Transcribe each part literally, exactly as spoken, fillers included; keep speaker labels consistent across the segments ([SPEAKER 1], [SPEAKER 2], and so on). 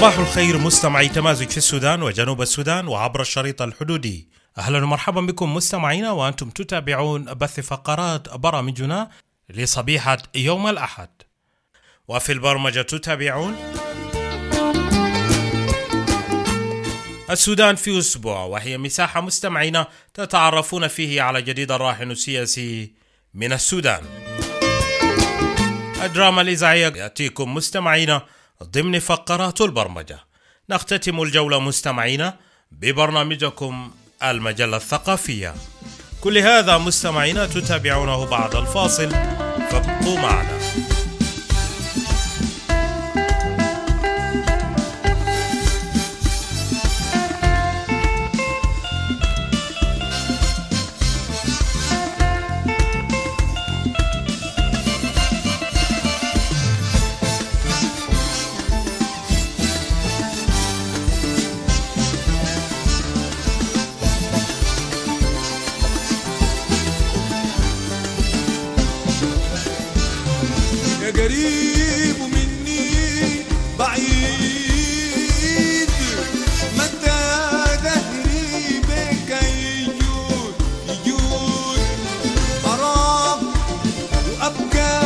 [SPEAKER 1] صباح الخير مستمعي تمازج في السودان وجنوب السودان وعبر الشريط الحدودي. أهلا ومرحبا بكم مستمعينا وأنتم تتابعون بث فقرات برامجنا لصبيحة يوم الأحد. وفي البرمجة تتابعون السودان في أسبوع، وهي مساحة مستمعينا تتعرفون فيه على جديد الراهن السياسي من السودان. الدراما الإذاعية يأتيكم مستمعينا ضمن فقرات البرمجة. نختتم الجولة مستمعينا ببرنامجكم المجلة الثقافية. كل هذا مستمعينا تتابعونه بعد الفاصل، فابقوا معنا.
[SPEAKER 2] قريب مني بعيد، متى دهري بك يجود يجود أراك وأبكى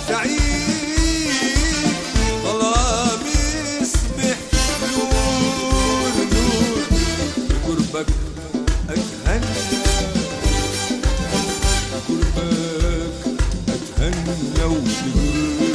[SPEAKER 2] سعيد، ظلام يصبح نور نور بقربك أتهنى، بقربك أتهنى وبقربك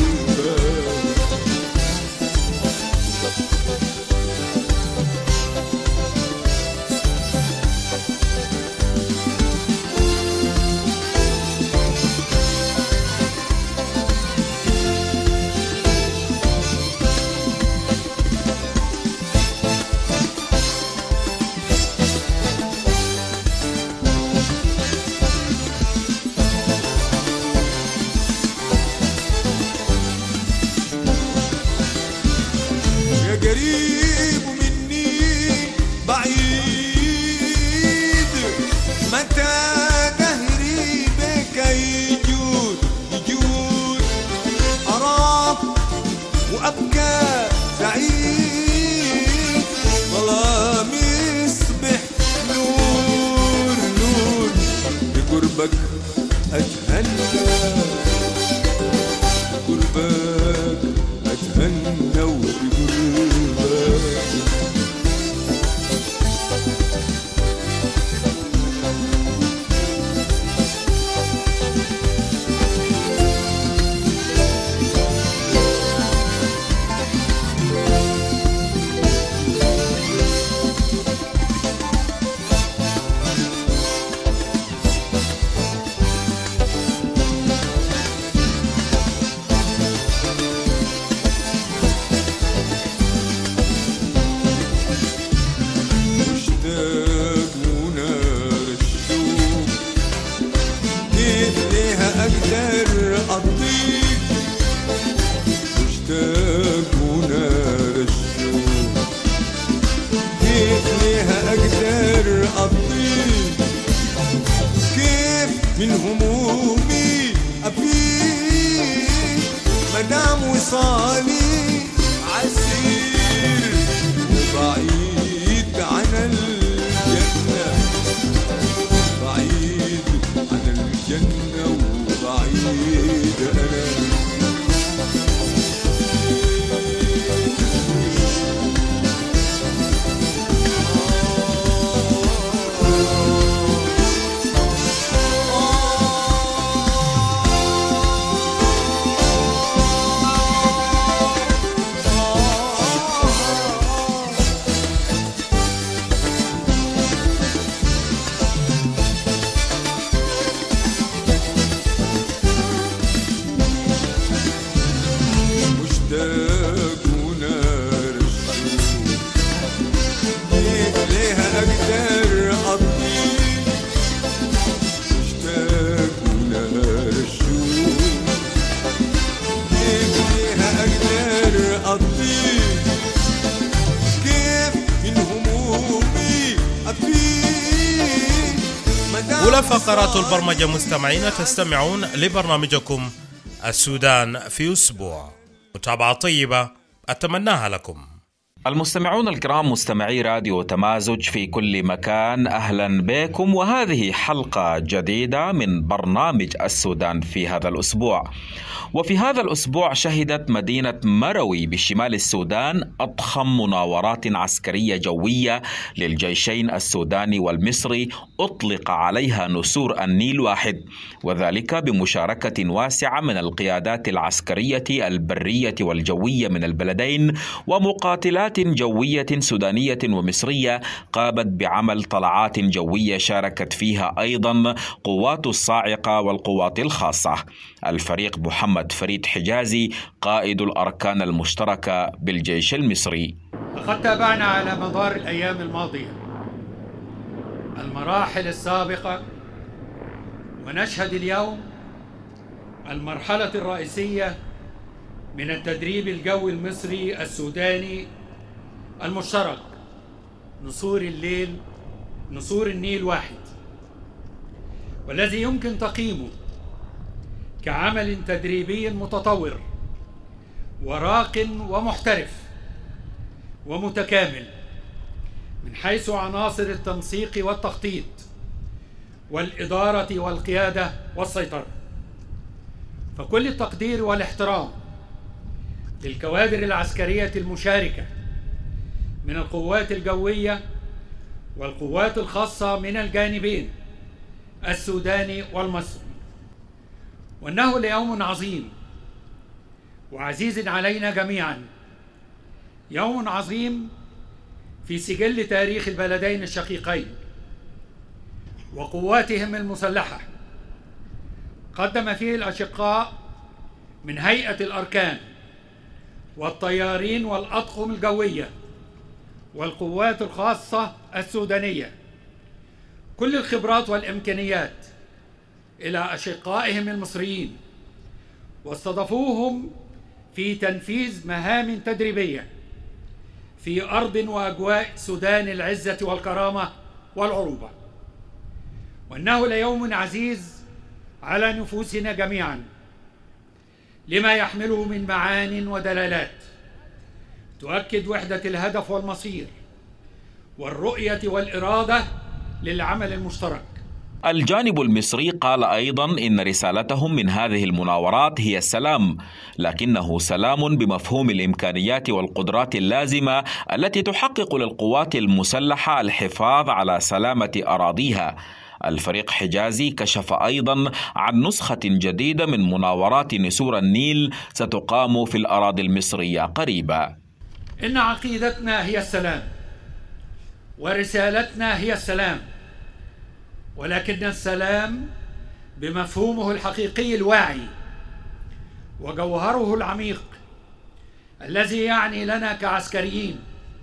[SPEAKER 2] قريب مني بعيد، متى دهري بك يجود يجود أراك وأبكى سعيد، ظلام يصبح نور نور بقربك أتهنى، بقربك أتهنى وبقربك من همومي أفيد، مدام وصالي عسير وبعيد عن الجنة، بعيد عن الجنة وبعيد أنا.
[SPEAKER 1] أولى فقرات البرمجة مستمعين، تستمعون لبرنامجكم السودان في أسبوع. متابعة طيبة أتمناها لكم.
[SPEAKER 3] المستمعون الكرام، مستمعي راديو تمازج في كل مكان، أهلا بكم، وهذه حلقة جديدة من برنامج السودان في هذا الأسبوع. وفي هذا الأسبوع شهدت مدينة مروي بشمال السودان أضخم مناورات عسكرية جوية للجيشين السوداني والمصري أطلق عليها نسور النيل واحد، وذلك بمشاركة واسعة من القيادات العسكرية البرية والجوية من البلدين، ومقاتلات جوية سودانية ومصرية قامت بعمل طلعات جوية شاركت فيها أيضا قوات الصاعقة والقوات الخاصة. الفريق محمد فريد حجازي قائد الأركان المشتركة بالجيش المصري.
[SPEAKER 4] لقد تابعنا على مدار الأيام الماضية المراحل السابقة، ونشهد اليوم المرحلة الرئيسية من التدريب الجوي المصري السوداني المشترك نسور الليل نسور النيل واحد، والذي يمكن تقييمه كعمل تدريبي متطور وراق ومحترف ومتكامل من حيث عناصر التنسيق والتخطيط والإدارة والقيادة والسيطرة. فكل التقدير والاحترام للكوادر العسكرية المشاركة من القوات الجوية والقوات الخاصة من الجانبين السوداني والمصري. وإنه ليوم عظيم وعزيز علينا جميعا، يوم عظيم في سجل تاريخ البلدين الشقيقين وقواتهم المسلحة. قدم فيه الأشقاء من هيئة الأركان والطيارين والأطقم الجوية والقوات الخاصة السودانية كل الخبرات والإمكانيات إلى أشقائهم المصريين، واستضافوهم في تنفيذ مهام تدريبية في أرض وأجواء سودان العزة والكرامة والعروبة. وإنه ليوم عزيز على نفوسنا جميعا لما يحمله من معان ودلالات تؤكد وحدة الهدف والمصير والرؤية والإرادة للعمل المشترك.
[SPEAKER 3] الجانب المصري قال أيضا إن رسالتهم من هذه المناورات هي السلام، لكنه سلام بمفهوم الإمكانيات والقدرات اللازمة التي تحقق للقوات المسلحة الحفاظ على سلامة أراضيها. الفريق حجازي كشف أيضا عن نسخة جديدة من مناورات نسور النيل ستقام في الأراضي المصرية قريبا.
[SPEAKER 4] إن عقيدتنا هي السلام ورسالتنا هي السلام، ولكن السلام بمفهومه الحقيقي الواعي وجوهره العميق الذي يعني لنا كعسكريين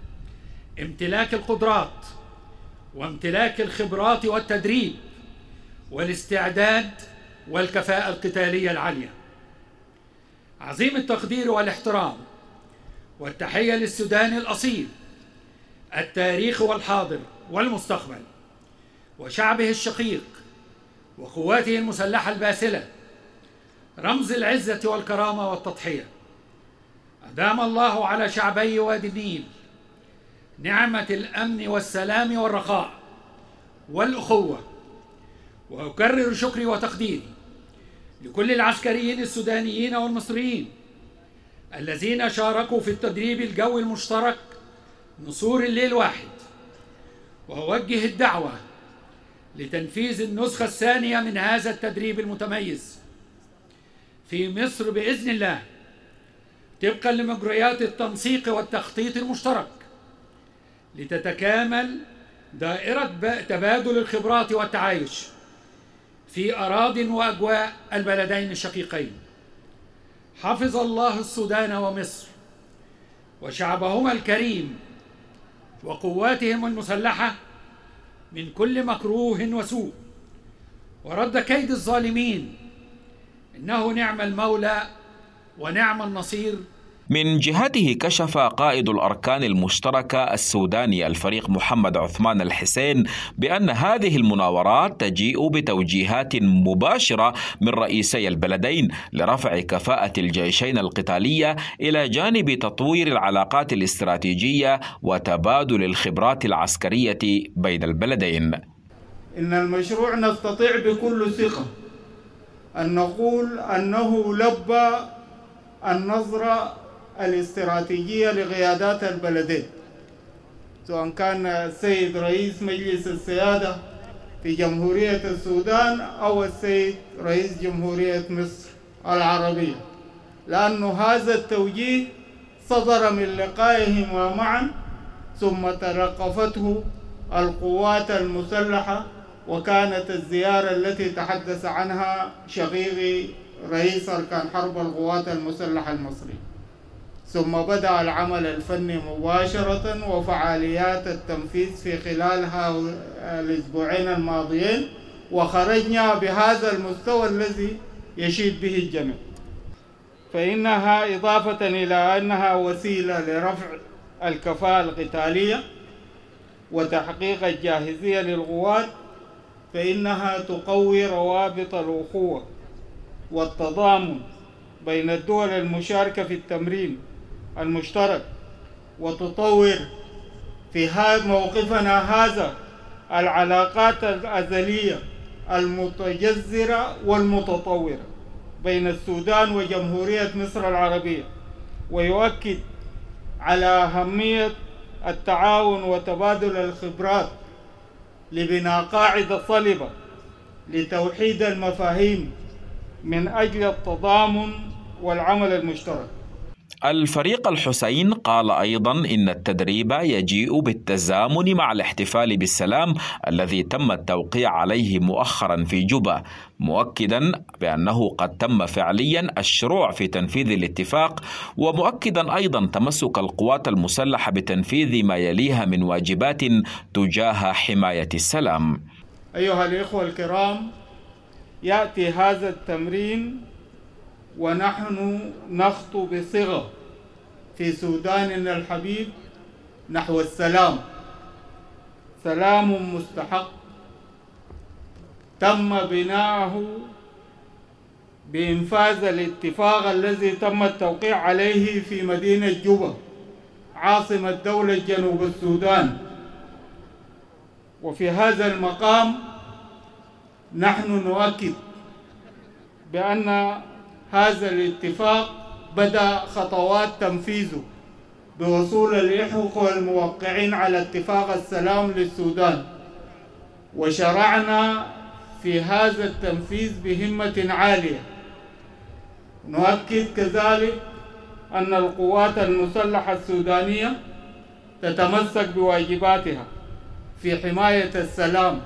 [SPEAKER 4] امتلاك القدرات وامتلاك الخبرات والتدريب والاستعداد والكفاءة القتالية العالية. عظيم التقدير والاحترام والتحية للسودان الأصيل، التاريخ والحاضر والمستقبل، وشعبه الشقيق وقواته المسلحة الباسلة، رمز العزة والكرامة والتضحية. أدام الله على شعبي وادي النيل نعمة الأمن والسلام والرخاء والأخوة. وأكرر شكري وتقديري لكل العسكريين السودانيين والمصريين الذين شاركوا في التدريب الجوي المشترك نسور الليل واحد، وأوجه الدعوة لتنفيذ النسخة الثانية من هذا التدريب المتميز في مصر بإذن الله طبقا لمجريات التنسيق والتخطيط المشترك، لتتكامل دائرة تبادل الخبرات والتعايش في أراضٍ وأجواء البلدين الشقيقين. حفظ الله السودان ومصر وشعبهما الكريم وقواتهم المسلحة من كل مكروه وسوء، ورد كيد الظالمين، إنه نعم المولى ونعم النصير.
[SPEAKER 3] من جهته كشف قائد الأركان المشتركة السوداني الفريق محمد عثمان الحسين بأن هذه المناورات تجيء بتوجيهات مباشرة من رئيسي البلدين لرفع كفاءة الجيشين القتالية إلى جانب تطوير العلاقات الاستراتيجية وتبادل الخبرات العسكرية بين البلدين.
[SPEAKER 5] إن المشروع نستطيع بكل ثقة أن نقول أنه لبى النظرة الاستراتيجية لقيادات البلدين، سواء كان السيد رئيس مجلس السيادة في جمهورية السودان أو السيد رئيس جمهورية مصر العربية، لأن هذا التوجيه صدر من لقائهما معا ثم تلقفته القوات المسلحة، وكانت الزيارة التي تحدث عنها شقيقي رئيس أركان حرب القوات المسلحة المصري. ثم بدأ العمل الفني مباشرة وفعاليات التنفيذ في خلال الأسبوعين الماضيين، وخرجنا بهذا المستوى الذي يشيد به الجميع. فإنها إضافة إلى أنها وسيلة لرفع الكفاءة القتالية وتحقيق الجاهزية للقوات، فإنها تقوي روابط الأخوة والتضامن بين الدول المشاركة في التمرين المشترك، وتطور في هذا موقفنا هذا العلاقات الأزلية المتجذرة والمتطورة بين السودان وجمهورية مصر العربية، ويؤكد على أهمية التعاون وتبادل الخبرات لبناء قاعدة صلبة لتوحيد المفاهيم من أجل التضامن والعمل المشترك.
[SPEAKER 3] الفريق الحسين قال أيضا إن التدريب يجيء بالتزامن مع الاحتفال بالسلام الذي تم التوقيع عليه مؤخرا في جوبا، مؤكدا بأنه قد تم فعليا الشروع في تنفيذ الاتفاق، ومؤكدا أيضا تمسك القوات المسلحة بتنفيذ ما يليها من واجبات تجاه حماية السلام.
[SPEAKER 5] أيها الإخوة الكرام، يأتي هذا التمرين ونحن نخطو بصغة في سوداننا الحبيب نحو السلام، سلام مستحق تم بناؤه بإنفاذ الاتفاق الذي تم التوقيع عليه في مدينة جوبا عاصمة دولة جنوب السودان. وفي هذا المقام نحن نؤكد بأن هذا الاتفاق بدأ خطوات تنفيذه بوصول الإخوة الموقعين على اتفاق السلام للسودان، وشرعنا في هذا التنفيذ بهمة عالية. نؤكد كذلك أن القوات المسلحة السودانية تتمسك بواجباتها في حماية السلام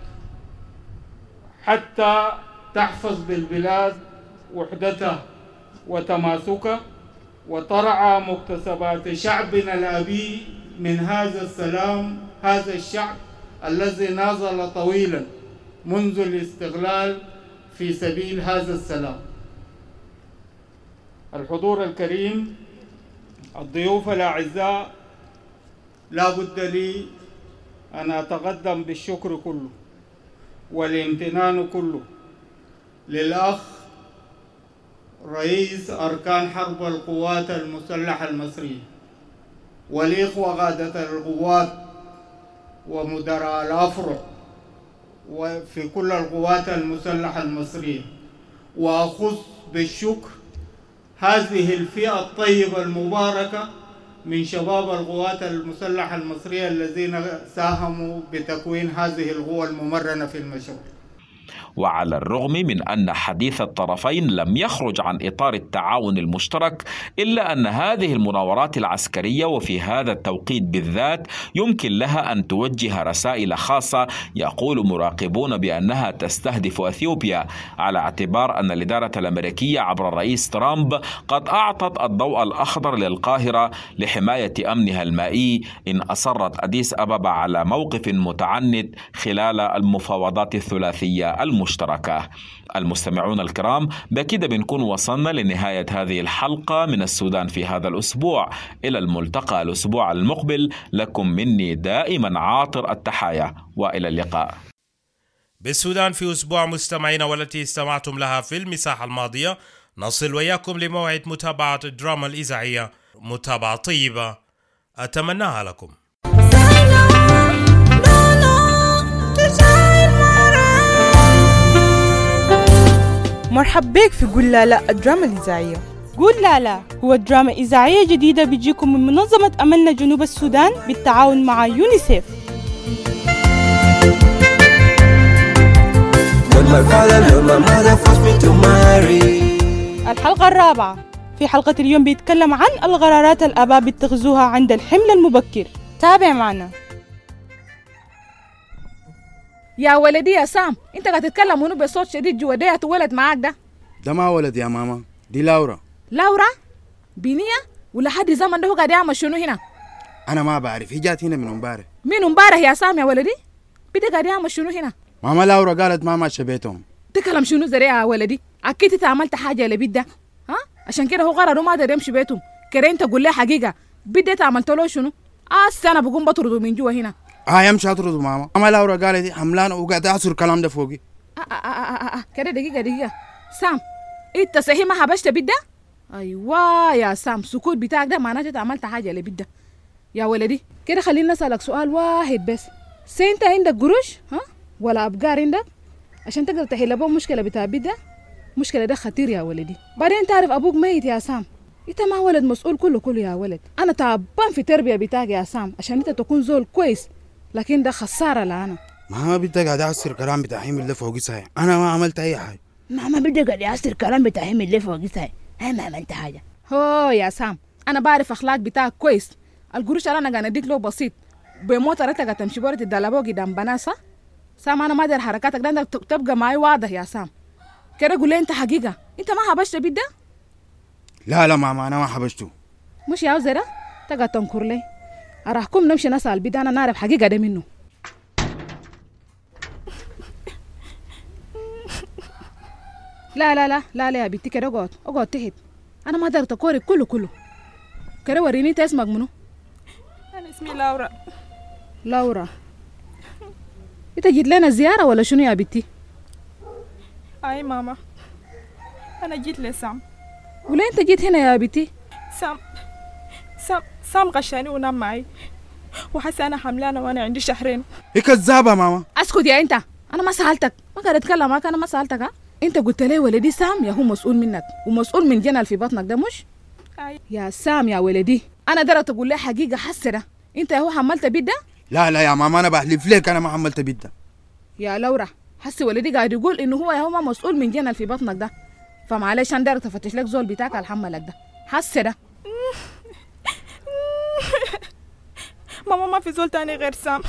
[SPEAKER 5] حتى تحفظ بالبلاد وحدتها وتماسكها، وترعى مكتسبات شعبنا الأبي من هذا السلام، هذا الشعب الذي ناضل طويلا منذ الاستغلال في سبيل هذا السلام. الحضور الكريم، الضيوف الأعزاء، لا بد لي أن أتقدم بالشكر كله والامتنان كله للأخ رئيس أركان حرب القوات المسلحة المصرية والإخوة قادة القوات ومدراء الأفرع وفي كل القوات المسلحة المصرية، وأخص بالشكر هذه الفئة الطيبة المباركة من شباب القوات المسلحة المصرية الذين ساهموا بتكوين هذه القوى الممرنة في المشروع.
[SPEAKER 3] وعلى الرغم من أن حديث الطرفين لم يخرج عن إطار التعاون المشترك، إلا أن هذه المناورات العسكرية وفي هذا التوقيت بالذات يمكن لها أن توجه رسائل خاصة يقول مراقبون بأنها تستهدف أثيوبيا، على اعتبار أن الإدارة الأمريكية عبر الرئيس ترامب قد أعطت الضوء الأخضر للقاهرة لحماية أمنها المائي إن أصرت أديس أبابا على موقف متعنت خلال المفاوضات الثلاثية المشتركة. المستمعون الكرام، بكده بنكون وصلنا لنهاية هذه الحلقة من السودان في هذا الأسبوع. إلى الملتقى الأسبوع المقبل، لكم مني دائما عاطر التحايا، وإلى اللقاء.
[SPEAKER 1] بالسودان في أسبوع مستمعين، والتي استمعتم لها في المساحة الماضية، نصل وياكم لموعد متابعة الدراما الإذاعية. متابعة طيبة أتمناها لكم.
[SPEAKER 6] مرحب بك في قول لا لا الدراما الإذاعية. قول لا لا هو دراما إذاعية جديدة بتجيكم من منظمة أملنا جنوب السودان بالتعاون مع يونيسيف. الحلقة الرابعة. في حلقة اليوم بيتكلم عن القرارات الآباء بيتخذوها عند الحمل المبكر. تابع معنا.
[SPEAKER 7] يا ولدي يا سام، انت قاعد تتكلم منو بصوت شديد جوا ده؟ ولد معاك ده؟
[SPEAKER 8] ده ما ولد يا ماما، دي لاورا.
[SPEAKER 7] لاورا؟ بنية؟ ولا حد زمن ده هو قاعد يعمل شنو هنا؟
[SPEAKER 8] انا ما بعرف، هي جات هنا من امبارح.
[SPEAKER 7] من امبارح يا سام يا ولدي؟ بدي قاعد يعمل شنو هنا؟
[SPEAKER 8] ماما لاورا قالت ما ماشيه بيتهم.
[SPEAKER 7] تكلم شنو زريعة يا ولدي؟ اكيد انت عملت حاجه لبيت ده، ها؟ عشان كده هو قرر ما قدر يمشي بيتهم. كده انت قول لي حقيقه، بيت ده عملت له شنو؟ اه انا بقوم بطرده من جوا هنا.
[SPEAKER 8] اه يمشي اطرده ماما. ماما لاورا قالت حملان وقاعد اعصر الكلام ده فوقي.
[SPEAKER 7] اه اه اه اه, آه. كده دقيقه دقيقه سام، انت صحيح ما حبشت بيت ده؟ ايوه يا سام، سكوت بتاعك ده معناته انت عملت حاجه لبيت ده. يا ولدي كده خليني اسالك سؤال واحد بس، سي انت عندك قروش ها ولا ابقار عندك عشان تقدر تحل بهم مشكله بتاع بيت ده؟ مشكله ده خطير يا ولدي. بعدين تعرف ابوك ميت يا سام، انت ما ولد مسؤول كله كله يا ولد. انا تعبان في التربيه بتاعك يا سام عشان انت تكون زول كويس، لكن ده خساره لأنا.
[SPEAKER 8] ما بدي قاعد اعصر الكلام بتاع حمل ده فوقي صحيح، انا ما عملت اي حاجه.
[SPEAKER 7] ما ما بدي قاعد اعصر الكلام بتاع حمل ده فوقي صحيح، انا ما عملت حاجه. هو يا سام انا بعرف اخلاق بتاعك كويس. القروش اللي انا قاعد اديك له بسيط بموت رتك تمشي بورة الدلابه قدام بناسه. سام انا ما ادري حركاتك ده تبقى معي واضح يا سام. كده قول لي انت حقيقه، انت ما حبشت بيت ده؟
[SPEAKER 8] لا لا ماما انا ما حبشته.
[SPEAKER 7] مش يا وزيره تقعد تنكر لي. اراحكم نمشي نسال بيت انا نعرف حقيقه ده منه. لا لا لا لا لا يا بنتي كده اقعد اقعد تحت. انا ما قدرت اكورك كله كله. كده وريني انت اسمك منو؟
[SPEAKER 6] أنا اسمي لاورا.
[SPEAKER 7] لاورا، انت جيت لنا زياره ولا شنو يا بنتي؟
[SPEAKER 6] أي ماما، أنا جيت لسام.
[SPEAKER 7] ولا انت جيت هنا يا بنتي؟
[SPEAKER 6] سام سام سام غشاني ونام معي وحاسه انا حملانه وانا عندي شهرين.
[SPEAKER 8] هي كذابه ماما.
[SPEAKER 7] اسكت يا انت، انا ما سالتك، ما قاعد اتكلم معاك، انا ما سالتك. ها انت قلت لي ولدي سام يا هو مسؤول منك ومسؤول من جنل في بطنك ده مش؟
[SPEAKER 6] أي.
[SPEAKER 7] يا سام يا ولدي انا درت اقول لي حقيقه حسره، انت يا هو حملت بيت ده؟
[SPEAKER 8] لا لا يا ماما انا بحلف لك انا ما حملت بيت ده.
[SPEAKER 7] يا لورا حسي ولدي قاعد يقول انه هو يا هو مسؤول من جنل في بطنك ده، فمعلش انا درت افتش لك زول بتاعك الحملك ده حسره.
[SPEAKER 6] ماما ما في زول تاني غير سام.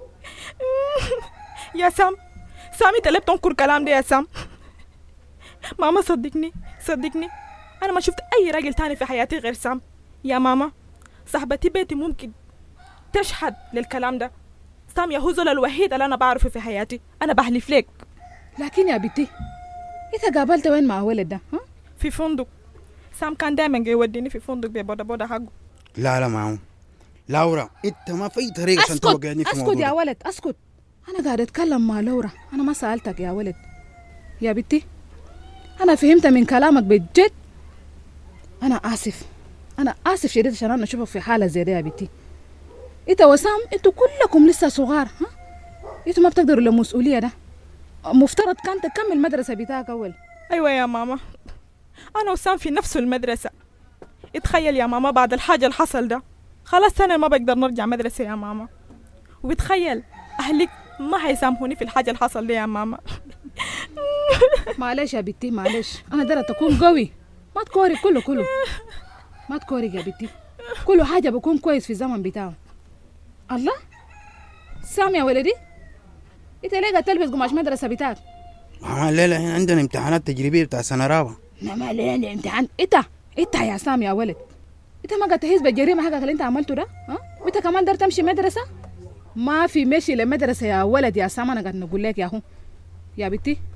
[SPEAKER 6] يا سام سامي انت ليه بتنكر كلام ده يا سام؟ ماما صدقني صدقني انا ما شفت اي راجل تاني في حياتي غير سام. يا ماما صاحبتي بيتي ممكن تشهد للكلام ده. سام يا هو زول الوحيد اللي انا بعرفه في حياتي، انا بحلف لك.
[SPEAKER 7] لكن يا بنتي انت قابلت وين مع ولد ده؟ ها
[SPEAKER 6] في فندق. سام كان دايما جاي يوديني في فندق ببودا بودا حقه.
[SPEAKER 8] لا لا ماما لاورا انت ما في طريقه عشان توقعني في
[SPEAKER 7] اسكت
[SPEAKER 8] الموضوع
[SPEAKER 7] يا
[SPEAKER 8] ده.
[SPEAKER 7] ولد اسكت، انا قاعد اتكلم مع لورا، انا ما سالتك يا ولد. يا بنتي انا فهمت من كلامك بجد. انا اسف انا اسف شديد عشان انا اشوفك في حاله زي دي يا بنتي. انت وسام انتوا كلكم لسه صغار، ها انتوا ما بتقدروا المسؤوليه ده. مفترض كان تكمل المدرسه بتاعك اول.
[SPEAKER 6] ايوه يا ماما انا وسام في نفس المدرسه. اتخيل يا ماما بعد الحاجه اللي حصل ده خلاص انا ما بقدر نرجع مدرسه يا ماما. وبتخيل اهلك ما هيسامحوني في الحاجه اللي حصل دي يا ماما.
[SPEAKER 7] معلش يا بنتي معلش، انا درت اكون قوي، ما تكوري كله كله ما تكوري يا بنتي، كل حاجه بكون كويس في الزمن بتاعه. الله سام يا ولدي انت ليه قاعد تلبس قماش مدرسه بتاعك؟
[SPEAKER 8] ماما الليله هنا عندنا امتحانات تجريبيه بتاع سنه رابعه.
[SPEAKER 7] ما الليله عندي امتحان. انت انت يا سام يا ولد انت ما قاعد تحس بالجريمه حقك اللي انت عملته ده؟ ها وانت كمان دار تمشي مدرسه؟ ما في مشي لمدرسه يا ولد يا سام. انا قاعد نقول لك يا هو يا بنتي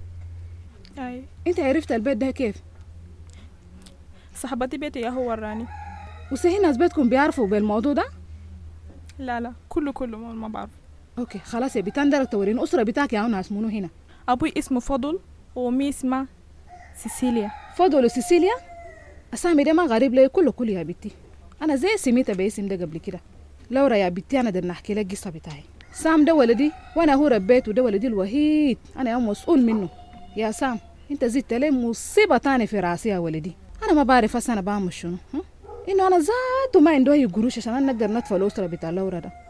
[SPEAKER 6] أي
[SPEAKER 7] انت عرفت البيت ده كيف؟
[SPEAKER 6] صاحبتي بيتي يا هو وراني.
[SPEAKER 7] وصحيح ناس بيتكم بيعرفوا بالموضوع ده؟
[SPEAKER 6] لا لا كله كله ما بعرف.
[SPEAKER 7] اوكي خلاص يا بيتان دارك تورين أسرة بتاعك يا ناس منو هنا.
[SPEAKER 6] أبوي اسمه فضل وأمي اسمها سيسيليا.
[SPEAKER 7] فضل وسيسيليا أسامي ده ما غريب لي كله كله يا بنتي. أنا زي سميتها باسم ده قبل كده. لورا يا بنتي أنا بدنا نحكي لك قصة بتاعي. سام ده ولدي وأنا هو ربيته وده ولدي الوحيد أنا يوم مسؤول منه. يا سام أنت زدت لي مصيبة تاني في راسي يا ولدي. أنا ما بعرف أصلا أنا بعمل شنو إنه أنا ذاته ما عنده أي قروش عشان أنا نقدر ندفع الأسرة بتاع لورا ده.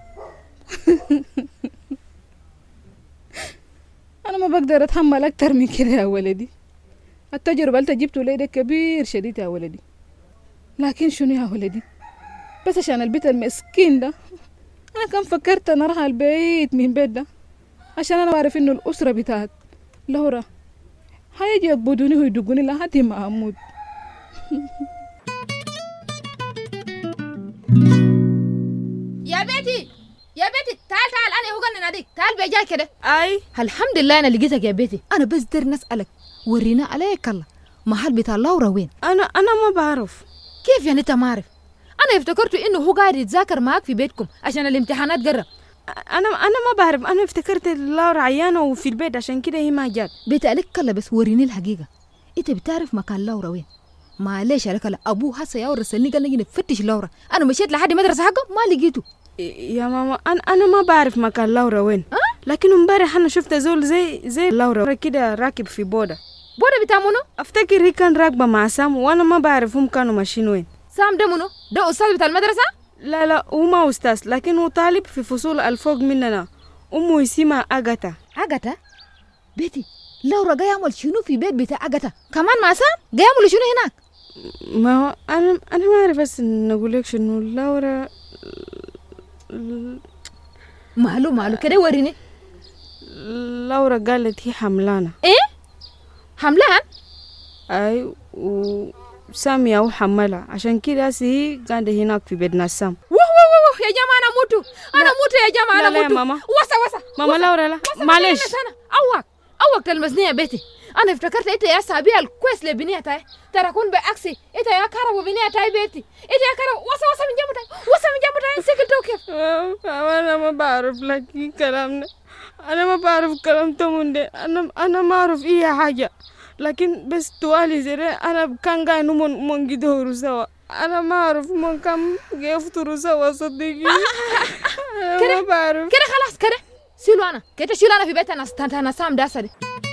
[SPEAKER 7] أنا ما بقدر أتحمل أكتر من كده يا ولدي. التجربة اللي جبته لي ده كبير شديد يا ولدي. لكن شنو يا ولدي بس عشان البيت المسكين ده أنا كان فكرت أنا أروح البيت من بيت ده عشان أنا أعرف إنه الأسرة بتاعت لورا هيجي يقبضوني ويدقوني لحد ما أموت.
[SPEAKER 9] يا بيتي يا بيتي تعال تعال أنا هو قلنا ناديك تعال بيجاي كده.
[SPEAKER 6] أي
[SPEAKER 9] الحمد لله أنا لقيتك يا بيتي. أنا بس در نسألك ورينا عليك الله محل بتاع لورا وين؟
[SPEAKER 6] أنا أنا ما بعرف.
[SPEAKER 9] كيف يعني أنت ما عارف؟ أنا افتكرت إنه هو قاعد يتذاكر معاك في بيتكم عشان الامتحانات قرب.
[SPEAKER 6] أنا أنا ما بعرف. أنا افتكرت لورا عيانة وفي البيت عشان كده هي ما جات.
[SPEAKER 9] بيتي عليك كلا بس وريني الحقيقة. أنت بتعرف مكان لورا وين؟ معلش عليك لا أبوه هسه يا ورسلني قال نجي نفتش لورا. أنا مشيت لحد مدرسة حقه ما لقيته.
[SPEAKER 6] يا ماما أنا أنا ما بعرف مكان لورا وين. أه؟ لكن امبارح أنا شفت زول زي زي لورا كده راكب في بودة.
[SPEAKER 9] بودة بتاع منو؟
[SPEAKER 6] أفتكر هي كان راكبة مع سام وأنا ما بعرف هم كانوا ماشيين وين.
[SPEAKER 9] سام ده منو؟ ده أستاذ بتاع المدرسة؟
[SPEAKER 6] لا لا هو ما أستاذ لكن هو طالب في فصول الفوق مننا. أمه اسمها أغاتا.
[SPEAKER 9] أغاتا؟ بيتي لورا جاي يعمل شنو في بيت بتاع أغاتا؟ كمان مع سام؟ جاي يعمل شنو هناك؟
[SPEAKER 6] ما هو أنا أنا ما أعرف بس نقول لك شنو لورا
[SPEAKER 9] مالو مالو كده وريني.
[SPEAKER 6] لورا قالت هي حملانة.
[SPEAKER 9] إيه؟ حملان؟
[SPEAKER 6] أي وسام يا وحملها عشان كده هي قاعدة هناك في بيتنا سام.
[SPEAKER 9] ووه ووه يا جماعة أنا موتو أنا موتو يا جماعة أنا
[SPEAKER 6] موتو. لا لا ماما
[SPEAKER 9] وسا وسا
[SPEAKER 6] ماما وسا. لورا لا معلش
[SPEAKER 9] أوك أوك تلمسني يا بيتي. أنا افتكرت إنت يا سابية الكويس لبنية تاي ترى كون بعكسي إنت يا كارو بنية تاي بيتي إنت يا كارو وسا وسا من جنب تاي وسا من جنب تاي سكتوا كيف؟
[SPEAKER 6] أنا ما بعرف لكن كلامنا أنا ما بعرف كلام تومون ده. أنا أنا ما أعرف أي حاجة لكن بس توالي زي أنا كان قاعد نمون من جدور سوا. أنا ما أعرف من كم يفطروا سوا صدقني. أنا ما بعرف
[SPEAKER 9] كده خلاص كده سيلو أنا كده شيلو أنا في بيت أنا استنت أنا سام داسري.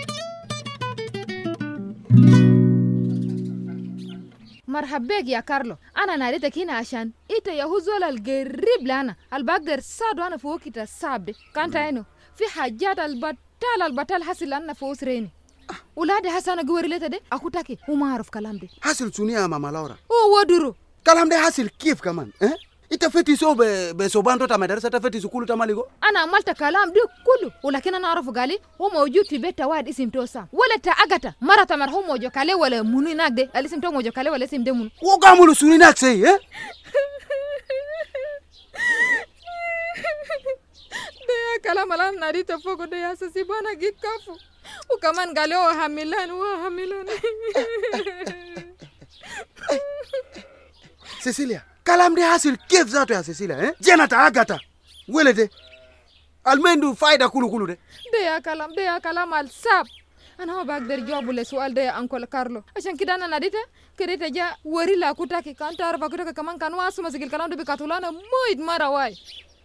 [SPEAKER 9] مرحبا بك يا كارلو. أنا ناديتك هنا عشان إنت يا هو زول القريب لنا البقدر ساعد وأنا في وقت الصعب ده. كانت عينه في حاجات البطال البطال حصل لنا في أسريني. ولادي حسنا قوري ليتا ده أكو تاكي هو ما عارف كلام ده.
[SPEAKER 8] حصل سوني يا ماما لورا.
[SPEAKER 9] هو ودرو.
[SPEAKER 8] كلام ده حصل كيف كمان؟ إيه؟ إنت فتي سو بسوبان توتا مدرسة تفتي سكول تماليكو؟
[SPEAKER 9] أنا عملت كلام ده كله ولكن أنا أعرفه قالي هو موجود في بيت واحد اسم توسام ولا تأجتا مرة مرحوم موجود كله ولا منو هناك ده الاسم تو موجود كله ولا اسم ده منو؟
[SPEAKER 8] وقاموا سوني هناك سي إيه؟
[SPEAKER 6] ده كلام الآن ناريت فوق ده يا سيبانا جيك كافو وكمان قالوا حملان وحملان.
[SPEAKER 8] سيسيليا كلام ده حاصل كيف ذاته يا سيسيليا؟ إيه؟ جنة أغاتا ولده المندو فايدة كله كله ده.
[SPEAKER 9] ده يا كلام ده يا كلام الساب. أنا ما بقدر جاوب للسؤال ده يا أنكل كارلو عشان كده أنا ناديته كده جا وري لا كوتاكي كان تعرف كده كمان كان واسو مسك الكلام ده بكاتولانا مويد مرة واي.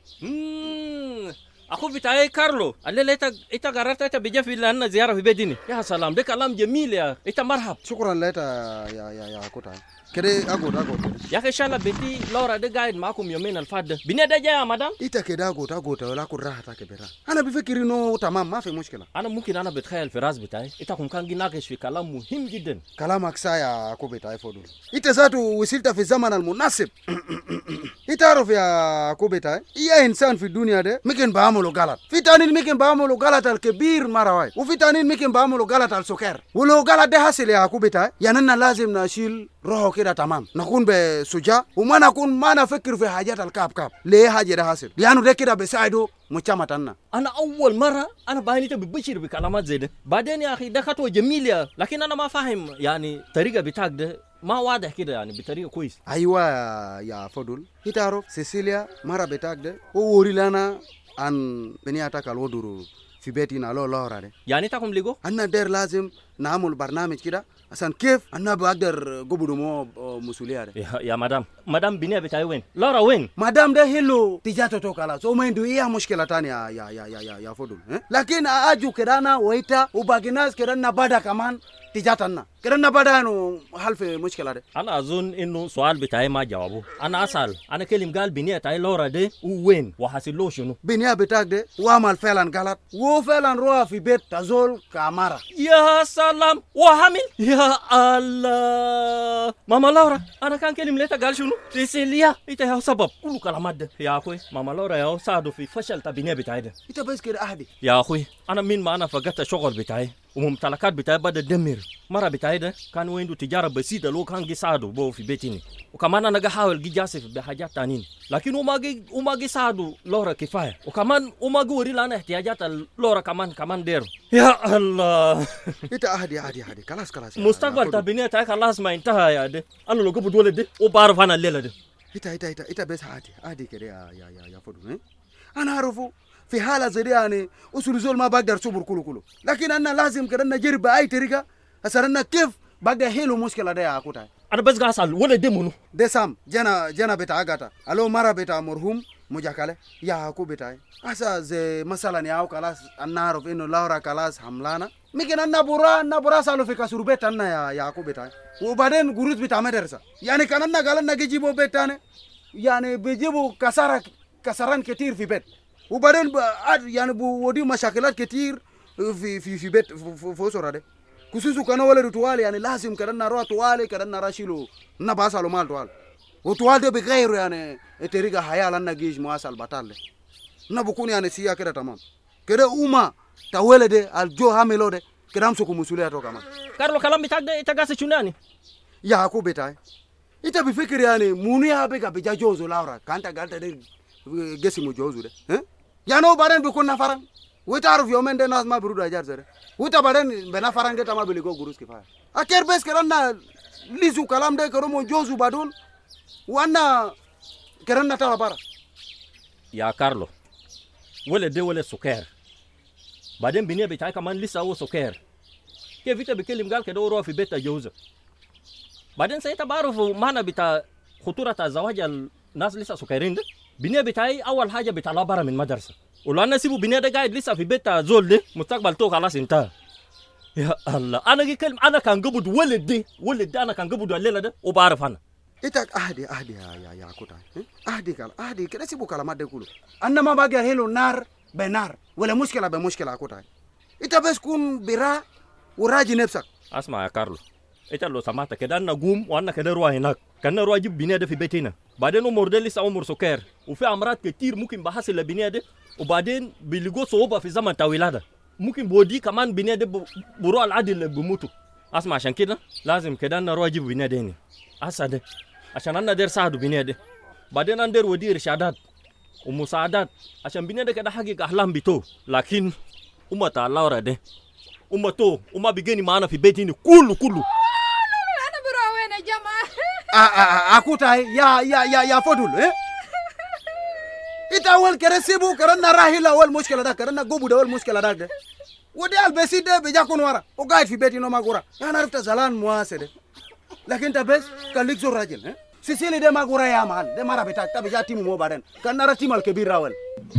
[SPEAKER 10] أخو بتاعي كارلو الليلة إنت إنت قررت إنت بيجي في لنا زيارة في بيتنا. يا سلام ده كلام جميل يا إنت مرحب.
[SPEAKER 8] شكرا لك يا يا يا كوتاي. كده أقول أقول.
[SPEAKER 10] يا أخي إن شاء الله بيتي لورا ده قاعد معكم يومين الفاد. بني ده جاي يا مدام.
[SPEAKER 8] إنت كده أقول أقول ولا أقول راحتك برا. أنا بفكر إنه تمام ما في مشكلة.
[SPEAKER 10] أنا ممكن أنا بتخيل في راس بتاعي إنت كم كان جناقش في كلام مهم جدا.
[SPEAKER 8] كلامك سايا أكو بتاعي فضول. إنت ذاته وصلت في الزمن المناسب. إنت عارف يا أكو بتاعي. أي إنسان في الدنيا ده ممكن بعمل بعملوا غلط، في تانيين ممكن بعملوا غلط الكبير مرة واحد، وفي تانيين ممكن بعملوا غلط السكر. ولو غلط ده حصل يا يعقوب بتاعي يعني أنا لازم نشيل روحه كده تمام، نكون بسجاع وما نكون ما نفكر في حاجات الكاب كاب. ليه حاجة ده حصل؟ لأنه ده كده بيساعده مجتمعنا.
[SPEAKER 10] انا اول مره انا باين انت بتبشر بكلامات زي ده، بعدين يا اخي ده خطوه جميله، لكن انا ما فاهم يعني الطريقه بتاعك ده ما واضح كده يعني بطريقه كويس.
[SPEAKER 8] ايوه يا فضل، تعرف سيسيليا مره بتاعك ده ووري لنا عن بنياتك الودور في بيتنا لو لورا ده،
[SPEAKER 10] يعني تاكم ليجو
[SPEAKER 8] انا دير لازم نعمل برنامج كده عشان كيف انا بقدر قبض مو مسؤوليه ده.
[SPEAKER 10] يا, يا مدام مدام بنيه بتاعي وين؟ لورا وين؟
[SPEAKER 8] مدام ده هلو تجاتو تو خلاص وما عنده اي مشكله ثانيه يا يا يا يا يا فضل، لكن اجو كده انا ويتا وباقي ناس كده نبدا كمان تجاتنا كده نبدا انه حل في المشكله ده.
[SPEAKER 10] انا اظن انه سؤال بتاعي ما جاوبه، انا اسال انا كلم قال بنيه بتاعي لورا ده وين وحاصل له شنو؟
[SPEAKER 8] بنيه بتاعك ده وعمل فعلا غلط وفعلا روح في بيت تزول كامارا.
[SPEAKER 10] يا سلام وحامل يا الله. ماما لورا انا كان كلم ليتا قال شنو؟ سيسيليا انت يا سبب كل كلامات ده يا اخوي. ماما لورا يا ساعدوا في فشل بنيه بتاعي ده.
[SPEAKER 8] انت بس كده اهدي
[SPEAKER 10] يا اخوي. انا من ما انا فقدت الشغل بتاعي وممتلكات بتاعي بدا تدمر. مره بتاعي ده كان عنده تجاره بسيطه لو كان جي ساعده بو في بيتي، وكمان انا احاول جي جاسف بحاجات تانيين، لكن وما جي وما جي ساعده لورا كفايه، وكمان وما جوري لنا احتياجات لورا كمان كمان دير. يا الله.
[SPEAKER 8] انت اهدي اهدي اهدي خلاص خلاص.
[SPEAKER 10] مستقبل تبنيه تاعك خلاص ما انتهى يا ده. انا لو قبض ولد ده وبعرف انا الليله ده.
[SPEAKER 8] انت انت انت انت بس هادي هادي كده يا يا يا يا فضل. انا اعرفه في حاله زي دي يعني اصول زول ما بقدر صبر كله كله، لكن انا لازم كده نجرب باي طريقه اسرنا كيف بقدر هيلو مشكله ده يا اخوتاي.
[SPEAKER 10] انا بس قاعد اسال ولا ده منو؟
[SPEAKER 8] ده سام جنا جنا بتاع غاتا الو مره بتاع مرحوم مجاكله يا اخو بتاعي. اسا زي مثلا يا خلاص انا اعرف انه لورا خلاص حملانه، ممكن انا برا انا برا سالو في كسر بيت انا يا يا اخو بتاعي، وبعدين جروز بتاع مدرسه يعني كان انا قال لنا جيبوا بيت ثاني يعني بيجيبوا كسره كسران كتير في بيت، وبعدين يعني بودي مشاكلات كتير في في في بيت في في اسره ده، خصوصا كانوا ولد طوال يعني لازم كده نروح طوال كده نراشيلو نباسلو مال طوال، وطوال ده بغير يعني الطريقه حياه لنا جيج مواصل بطال ده نبكون يعني سيا كده تمام كده وما تولد الجو حاملو ده كده امسكوا مسؤوليته كمان.
[SPEAKER 10] كارلو كلام بتاعك ده انت قاعد شنو
[SPEAKER 8] يا اكو بتاعي؟ انت بفكر يعني مونيا بيجا بيجا جوزو لاورا كانت قالت ده جسمه جوزو ده ها يعني هو بعدين بيكون نفران، وتعرف يومين ده ناس ما بيرودوا اجار زي ده، وتا بعدين بنفران ده ما بيلقوا قروش كفايه اكير بس كرنا ليزو كلام ده كرمو جوزو بعدون وانا كرنا ترى برا.
[SPEAKER 10] يا كارلو ولا ده ولا سكر، بعدين بنيه بتاعي كمان لسه هو سكر، كيف انت بكلم قال كده وروح في بيت جوزه؟ بعدين ساعتها بعرف معنى بتاع خطوره الزواج الناس لسه سكرين ده. بنيه بتاعي اول حاجه بيطلع برا من مدرسه، ولو انا سيبه بنيه ده قاعد لسه في بيت زول ده مستقبل تو خلاص انتهى. يا الله انا جي كلم انا كان قبض ولد دي ولد ده انا كان قبض الليله ده وبعرف انا.
[SPEAKER 8] انت اهدي اهدي يا يا يا كوتا اهدي كلام اهدي كده سيبوا كلامات ده كله. انا ما باقي هيلو نار بنار ولا مشكله بمشكله كوتا. انت بس كون برا وراجي نفسك.
[SPEAKER 10] اسمع يا كارلو، انت لو سمعت كده انا قوم وانا كده روح هناك كان روح اجيب بنيه ده في بيتنا، بعدين امور ده لسه امور سكر وفي امراض كتير ممكن بحصل لبنيه ده، وبعدين بيلقوا صعوبه في زمن الولاده، ممكن بودي كمان بنيه ده بروح العادي اللي بيموتوا. اسمع عشان كده لازم كده انا روح اجيب بنيه ده هنا اسعد عشان انا دير ساعده بنيه ده، بعدين انا دير ودي ارشادات ومساعدات عشان بنيه ده كده حقق احلام بتو، لكن امه الله ورا ده امتو وما بيجيني معانا في بيتنا كله كله.
[SPEAKER 9] انا بروح وين يا جماعه؟
[SPEAKER 8] اكوتا يا يا يا يا فضل ايه انت اول كده سيبو كرنا راهي اول مشكله ده كرنا قبو ده اول مشكله ده ودي البسيط ده بيجاكون ورا وقاعد في بيتي ما غورا. انا عرفت زلان مواسده، لكن انت بس كان ليك زور راجل ها سيسيلي ده ما غورا يا مان ده مره بتاعك تبي جا تيم مو بعدين كان نرى تيم الكبير راول.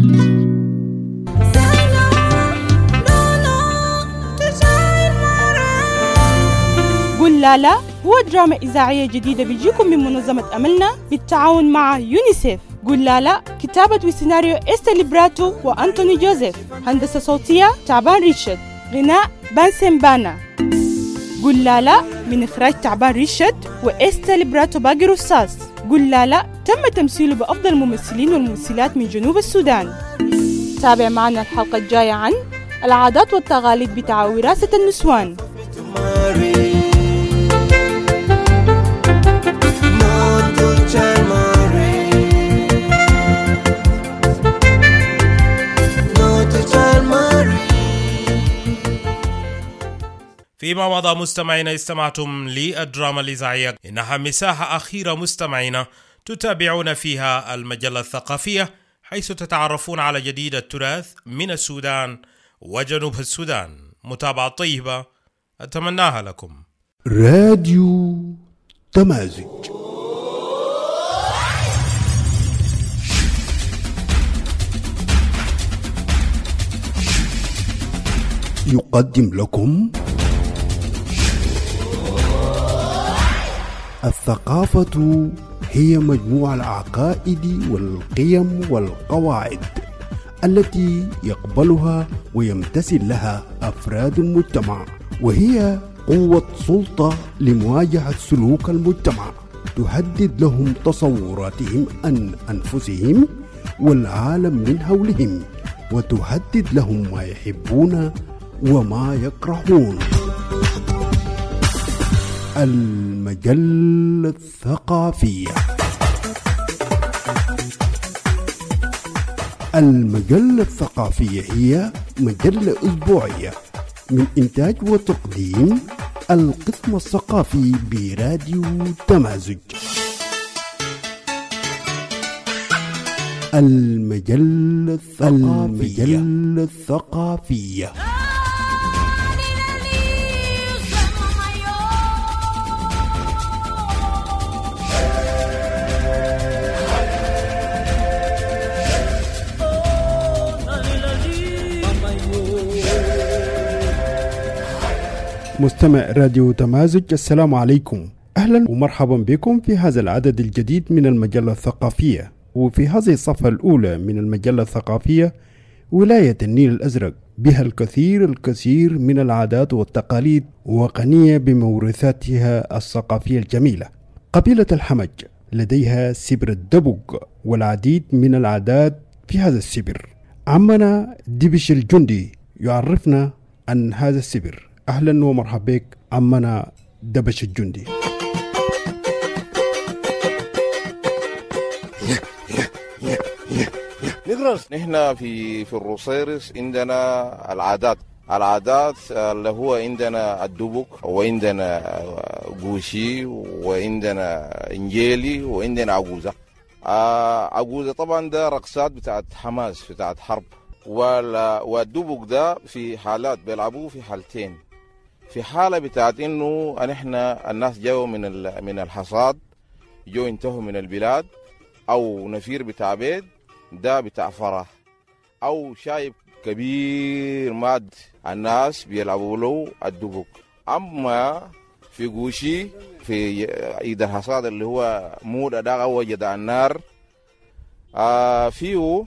[SPEAKER 6] قل لا لا هو دراما إذاعية جديدة بيجيكم من منظمة أملنا بالتعاون مع يونيسيف. قل لا لا كتابة وسيناريو إستر ليبراتو وأنتوني جوزيف، هندسة صوتية تعبان ريشد، غناء بانسن بانا. قل لا لا من إخراج تعبان ريشد وإستر ليبراتو باقي رصاص. قل لا لا تم تمثيله بأفضل الممثلين والممثلات من جنوب السودان.
[SPEAKER 11] تابع معنا الحلقة الجاية عن العادات والتقاليد بتاع وراثة النسوان.
[SPEAKER 1] فيما مضى مستمعينا استمعتم للدراما الإذاعية، إنها مساحة أخيرة مستمعينا تتابعون فيها المجلة الثقافية، حيث تتعرفون على جديد التراث من السودان وجنوب السودان. متابعة طيبة أتمناها لكم.
[SPEAKER 12] راديو تمازج يقدم لكم الثقافة هي مجموع العقائد والقيم والقواعد التي يقبلها ويمتثل لها أفراد المجتمع، وهي قوة سلطة لمواجهة سلوك المجتمع، تهدد لهم تصوراتهم عن أنفسهم والعالم من حولهم، وتهدد لهم ما يحبون وما يكرهون. المجلة الثقافية. المجلة الثقافية هي مجلة أسبوعية من إنتاج وتقديم القسم الثقافي براديو تمازج. المجلة الثقافية. المجلة الثقافية. مستمع راديو تمازج، السلام عليكم، أهلا ومرحبا بكم في هذا العدد الجديد من المجلة الثقافية. وفي هذه الصفحة الأولى من المجلة الثقافية، ولاية النيل الأزرق بها الكثير الكثير من العادات والتقاليد، وغنية بمورثاتها الثقافية الجميلة. قبيلة الحمج لديها سبر الدبق والعديد من العادات في هذا السبر. عمنا دبش الجندي يعرفنا عن هذا السبر. أهلا ومرحبا بك عمنا دبش الجندي.
[SPEAKER 13] نقرص نحن في في الروسيرس عندنا العادات العادات اللي هو عندنا الدبك، وعندنا قوشي، وعندنا انجيلي، وعندنا عجوزة. عجوزة طبعا ده رقصات بتاعت حماس بتاعت حرب، والدبك ده في حالات بيلعبوه في حالتين. في حالة بتاعت انه نحن الناس جاوا من من الحصاد، جو انتهوا من البلاد، او نفير بتاع بيت ده بتاع فرح، او شايب كبير ماد الناس بيلعبوا له الدبك. اما في قوشي في ايد الحصاد اللي هو مود اداغ او وجد النار، آه فيه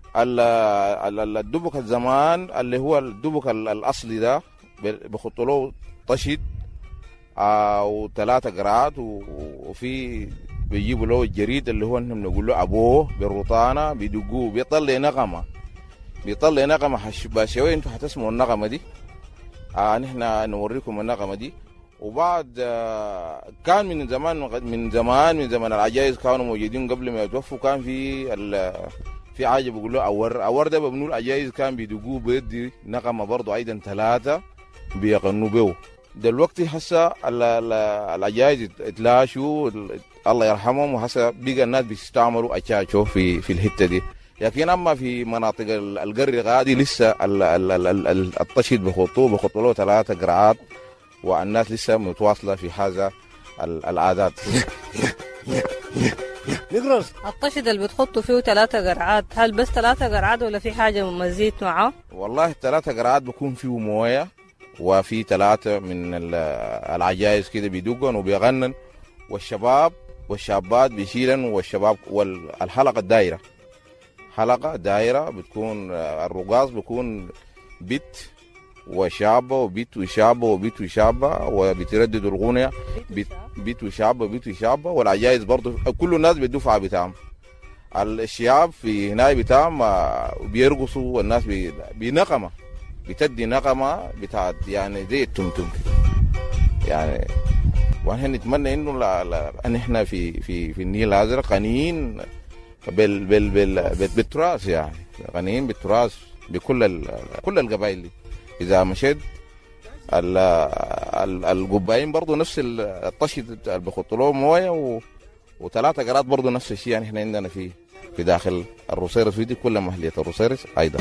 [SPEAKER 13] الدبك الزمان اللي هو الدبك الاصلي ده بخطوا له طشد او ثلاثة قرعات، وفي بيجيبوا له الجريد اللي هو نحن نقول له ابوه بالرطانه، بيدقوه بيطلع نغمه بيطلع نغمه باشوي. انتوا حتسمعوا النغمه دي، آه نحن نوريكم النغمه دي. وبعد آه كان من زمان من زمان من زمان العجائز كانوا موجودين قبل ما يتوفوا. كان في في حاجه بيقول له اور اور ده ببنوا العجائز كان بيدقوه بيدي نغمه برضه ايضا ثلاثه بيغنوا به. دلوقتي هسه العجائز اتلاشوا الله يرحمهم، وهسه بقى الناس بيستعملوا اشاشو في في الحته دي. لكن اما في مناطق القري غادي لسه الطشد بخطوه بخطوا له ثلاثه قرعات، والناس لسه متواصله في هذا العادات.
[SPEAKER 14] نقرص الطشد اللي بتحطوا فيه ثلاثة قرعات، هل بس ثلاثة قرعات ولا في حاجة مزيد معه؟
[SPEAKER 13] والله الثلاثة قرعات بكون فيه موية، وفي ثلاثة من العجائز كده بيدقن وبيغنن، والشباب والشابات بيشيلن، والشباب والحلقة الدائرة حلقة دائرة بتكون الرقاص بيكون بيت وشابة وبيت وشابة وبيت وشابة، وبترددوا الغنية بيت, بيت وشابة بيت وشابة. والعجائز برضو كل الناس بالدفعة بتاعهم. الشياب في هنا بتاعهم بيرقصوا والناس بنقمة بتدي نقمة بتاعت يعني زي التمتم يعني. ونحن نتمنى انه لا لا ان احنا في في في النيل الازرق غنيين بال بال بال بالتراث يعني غنيين بالتراث بكل كل القبائل دي. اذا مشيت القبائل برضه نفس الطشي اللي بيخطوا لهم مويه وثلاثه قرات برضه نفس الشيء يعني. احنا عندنا في في داخل الروسيرس في دي كل محليه الروسيرس ايضا.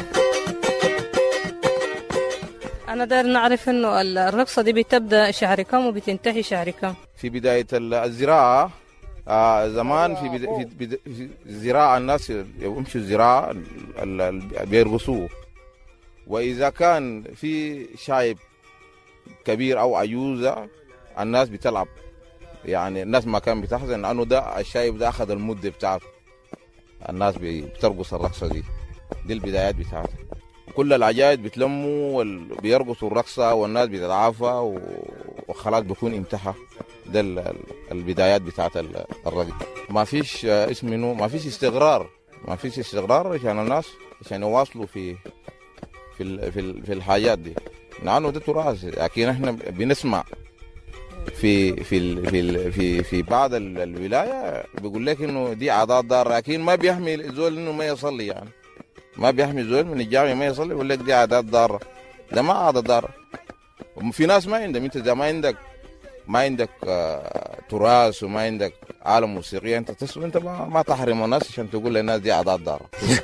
[SPEAKER 14] أنا داير نعرف إنه الرقصة دي بتبدأ شهر كم وبتنتهي شهر كم؟
[SPEAKER 13] في بداية الزراعة آه زمان في, بدا في, بدا في الزراعة الناس يمشوا الزراعة بيرقصوا. وإذا كان في شايب كبير أو عجوزة الناس بتلعب يعني. الناس ما كان بتحزن لأنه ده الشايب ده أخذ المدة بتاعته. الناس بترقص الرقصة دي دي البدايات بتاعتها. كل العجائز بتلموا وبيرقصوا الرقصة والناس بتتعافى وخلاص بيكون انتهى. ده البدايات بتاعت الرقص. ما فيش اسم منه ما فيش استقرار ما فيش استقرار عشان الناس عشان يواصلوا في في في, في الحاجات دي لأنه ده تراث. لكن احنا بنسمع في في في في, في بعض الولاية بيقول لك انه دي عادات ضارة لكن ما بيحمي الزول انه ما يصلي يعني. ما بيحمي الزول من الجامع ما يصلي يقول لك دي عادات ضاره. ده ما عادات ضاره. وفي ناس ما عندهم. انت اذا ما عندك ما عندك آه تراث وما عندك عالم موسيقي انت تسوي انت ما, ما تحرم الناس عشان تقول للناس دي عادات ضاره.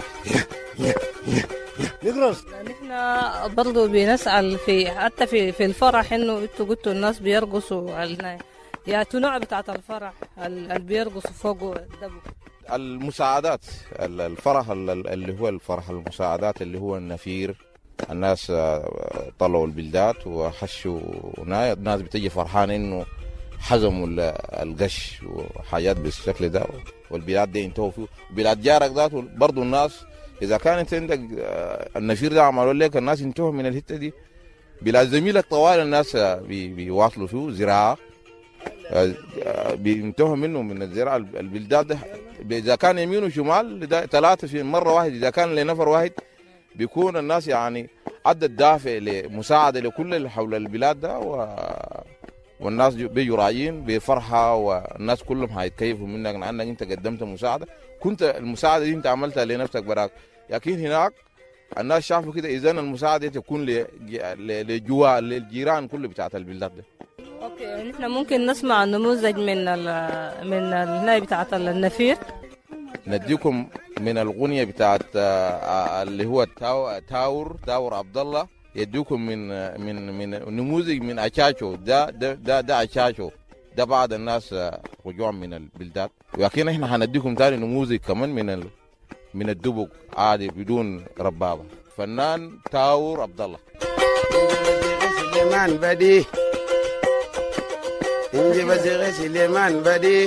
[SPEAKER 14] نقرص. نحن برضه بنسأل في حتى في في الفرح انه انتوا قلتوا الناس بيرقصوا على يا نوع بتاعت الفرح اللي بيرقصوا فوق الدبو.
[SPEAKER 13] المساعدات الفرح اللي هو الفرح المساعدات اللي هو النفير. الناس طلعوا البلدات وحشوا الناس بتجي فرحان انه حزموا القش وحاجات بالشكل ده والبلاد دي انتهوا فيه. بلاد جارك ذاته برضو الناس اذا كانت عندك النفير ده عملوا لك الناس انتهوا من الحته دي. بلاد زميلك طوال الناس بيواصلوا فيه زراعه بينتهوا منه من الزراعه. البلدات ده اذا كان يمين وشمال ثلاثه في مره واحد. اذا كان لنفر واحد بيكون الناس يعني عدد دافع لمساعده لكل اللي حول البلاد ده و... والناس بيجوا رايين بفرحه والناس كلهم هيتكيفوا منك لانك انت قدمت مساعده. كنت المساعده دي انت عملتها لنفسك براك. لكن هناك الناس شافوا كده اذا المساعده تكون لجوا للجيران كله بتاعت البلدات ده.
[SPEAKER 14] اوكي يعني احنا ممكن نسمع نموذج من ال من الهنايه بتاعت النفير.
[SPEAKER 13] نديكم من الغنيه بتاعت اللي هو تاور تاور عبد الله. يديكم من من من نموذج من اشاشو. ده ده ده, ده اشاشو ده بعض الناس رجوع من البلدات. ولكن احنا هنديكم ثاني نموذج كمان من ال من الدبق عادي بدون ربابه. فنان تاور عبد الله.
[SPEAKER 15] سليمان بدي انجي بزغي سليمان بدي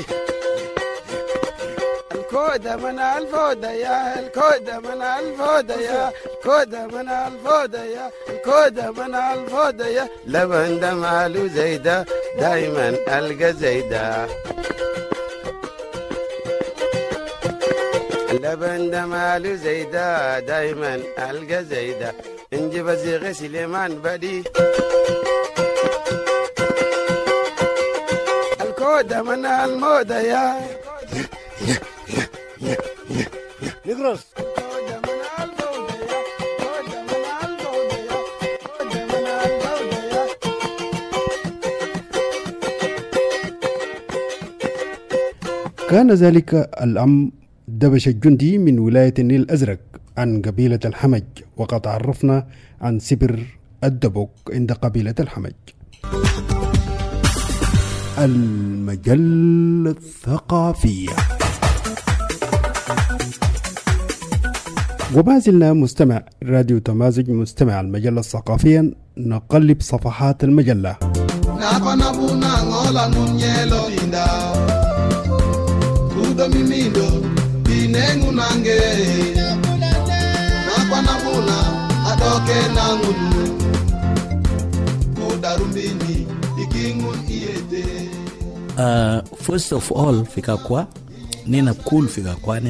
[SPEAKER 15] الكودة من الفودة يا الكودة من الفودة يا الكودة من الفودة يا الكودة من الفودة يا لبن دمالو زيدة دايما ألقى زيدة لبن دمالو زيدة دايما ألقى زيدة انجي بزغي سليمان بدي الكودة من المودة يا نقرص.
[SPEAKER 12] كان ذلك الأم دبش الجندي من ولاية النيل الأزرق عن قبيلة الحمج. وقد تعرفنا عن سبر الدبق عند قبيلة الحمج. المجلة الثقافية. وما زلنا مستمع راديو تمازج مستمع المجلة الثقافية نقلب صفحات المجلة.
[SPEAKER 16] Uh, first of all fika kwa nina cool fika kwa nina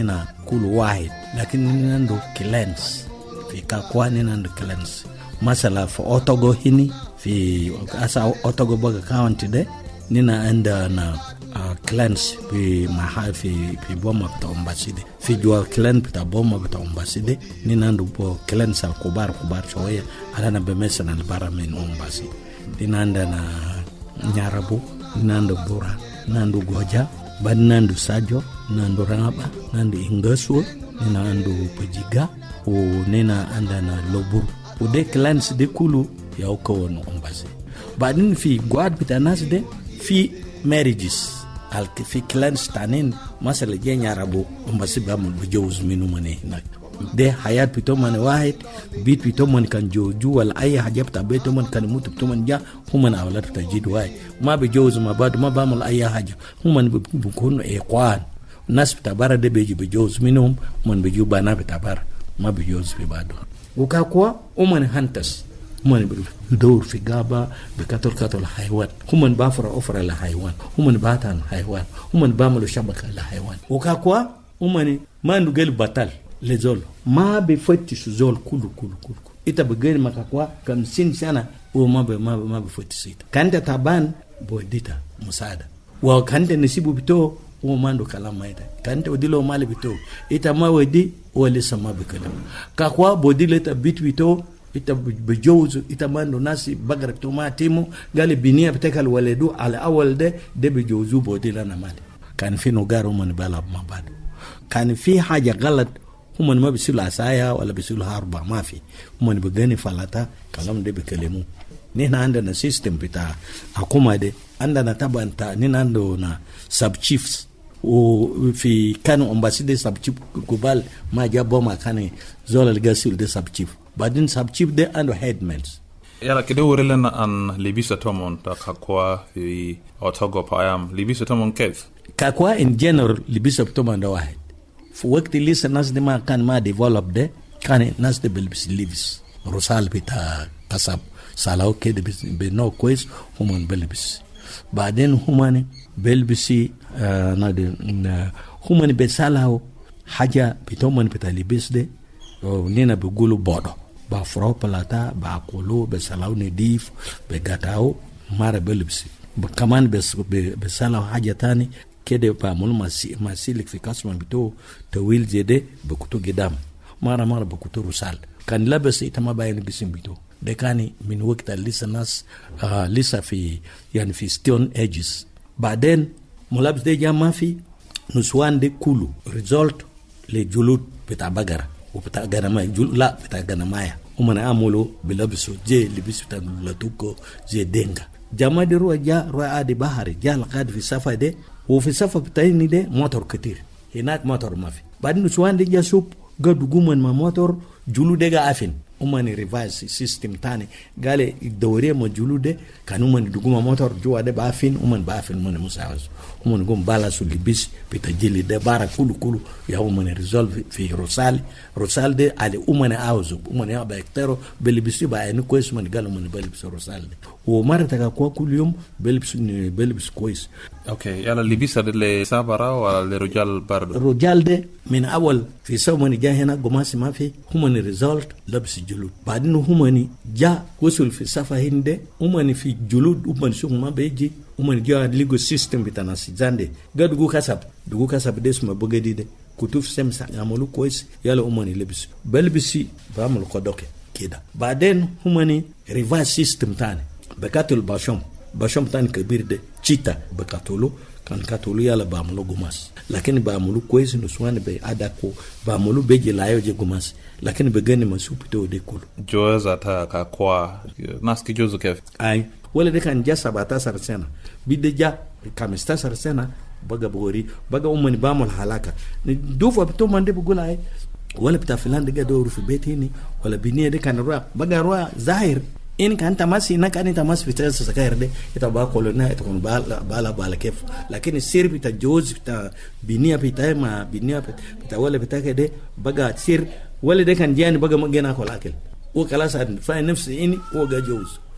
[SPEAKER 16] كل واحد لكن نندو كلانس في كاكوا نندو كلانس مثلا في أوتوغو هني في أسا أوتوغو بغا كاونتي ده نينا عندنا كلانس في محل في في بوما بتاع أمباسيدي في جوا كلان بتاع بوما بتاع أمباسيدي نينا عندو بو كلانس الكبار كبار شوية أنا بمثلا البارا من أمباسيدي نينا عندنا نيارابو نينا عندو بورا نندو goja bad nandu sajo nandu rangaba nandu ingaswo nina andu pajiga o nina anda na loburu o de clans de kulu ya uko no ombase badin fi gwad bitanas de fi marriages al fi clans tanin masala jenya rabo ombase ba mo bejous minu mane nak de hayat pito man wahid bit pito man kan joju wal ay hajab ta beto man kan mutu pito man ja human awlat tajid wai ma be jozu ma bad ma bamul ay haja human bu kun e kwan nas tabara de beji be jozu minum man be juba na be tabara ma be jozu be bado uka kwa uman hantas human be dor fi gaba be katol katol haywan human bafra ofra la haywan human batan haywan human bamul shabaka la haywan uka kwa umani mandu gel batal lezol ma be foti suzol kulu kulu kulu ita begeni makakwa kamsini sana o ma be ma ma be foti sita kanta taban bodita musada wa kanta nisibu bito o mando kalama ita kanta odilo mali bito ita ma wedi o lesa ma be kalam kakwa bodile ta bit bito ita bejozo ita mando nasi bagara bito ma timo gale binia betekal waledu ala awal de de bejozo bodila na mali kan fino garo man bala mabado kan fi haja galat هم ما بيسول عصايا ولا بيسول هاربا ما في هم بيغني فلاتا كلام ده بيكلموا نحن عندنا سيستم بتاع حكومه ده عندنا طبعا نحن عندنا سب تشيفز وفي كانوا امباسيدي سب تشيف جبال ما جابوا ما كان زول الغاسيل ده سب تشيف بعدين سب تشيف ده عنده هيدمنز
[SPEAKER 17] يلا كده ورلنا ان ليبيسا تومون تاكوا في اوتوغو بايام ليبيسا تومون كيف
[SPEAKER 16] كاكوا ان جنرال ليبيسا تومون ده واحد في وقت اللي الناس دي ما كان ما ديفلوب ده كان الناس دي بلبس ليفز رسال بتاع قصب سالاو كده بنو كويس هم بلبس بعدين هم بلبسي آه نادي هم بيسالوا حاجه بتومن بتاع لبس ده ونينا بيقولوا بودو بافرو بلاتا باكولو بسالاو نديف بغاتاو مار بلبسي كمان بس بسالاو حاجه تاني كده بعمل ماسي ماسيلك في كاسم بتو تويل زيده بكتو قدام مره مره بكتو رسال كان لابس يتما باين بسم بتو ده كان من وقت لسه الناس آه لسه في يعني في ستون ايجز بعدين ملابس ده جا ما في نسوان ده كله ريزولت لجلود بتاع بقره وبتاع غنمايه لا بتاع غنمايه هم عملوا بلبسوا زي لبس بتاع لاتوكو زي دينغا جما دي روى جا روى عادي بحري جا لقاد في صفا ده وفي صفا بتاعي ده موتور كتير هناك موتور ما في بعدين نسوان دي جا سوب قد قومن ما موتور جلود ده عافين umani reverse system tani gale dawre mo julude kan umani duguma motor juwa de bafin umani bafin mon musawaz umani gum bala su libis pita jili de bara kulu kulu ya umani resolve fi rosal rosal de ale umani awzu umani ya ba ektero belibisi ba en ko isman galo umani belibis rosal de o marata ka ko kulum belibis belibis kois
[SPEAKER 17] okay yala libisa de le sabara wala le rojal bardo
[SPEAKER 16] rojal de min awal fi sawmani jahena gumasi ma fi umani result labsi julud badin humani ja wosul fi safa hinde umani fi julud umani suma beji umani ja legal system bitana sijande gadugu kasab dugu kasab desma bogedi de kutuf sem sa amulu kois yala umani lebis belbisi bamul kodoke kida baden humani reverse system tane bekatul bashom bashom tane kabir de chita bekatulu kan katulu yala bamulu gumas lakini bamulu kois nuswane be adako bamulu beji layo je gumas lakini begani masupito de kulu
[SPEAKER 17] joza ta ka kwa naski jozo kef
[SPEAKER 16] ay wala de kan jasa bata sarsena bideja kamista sarsena baga bori baga umani bamul halaka ni dufa bito mande bugula ay wala bita filan de gado rufu betini wala biniya de kan roa baga roa zahir in kan tamasi na kan tamas bita sa sakerde ita ba kolona ita kon bala bala bala kef lakini sir bita joz bita biniya bita ma biniya bita wala bita kede baga sir wala de kan jani baga magena ko lakel o kala sa fa nafsi ini o ga joz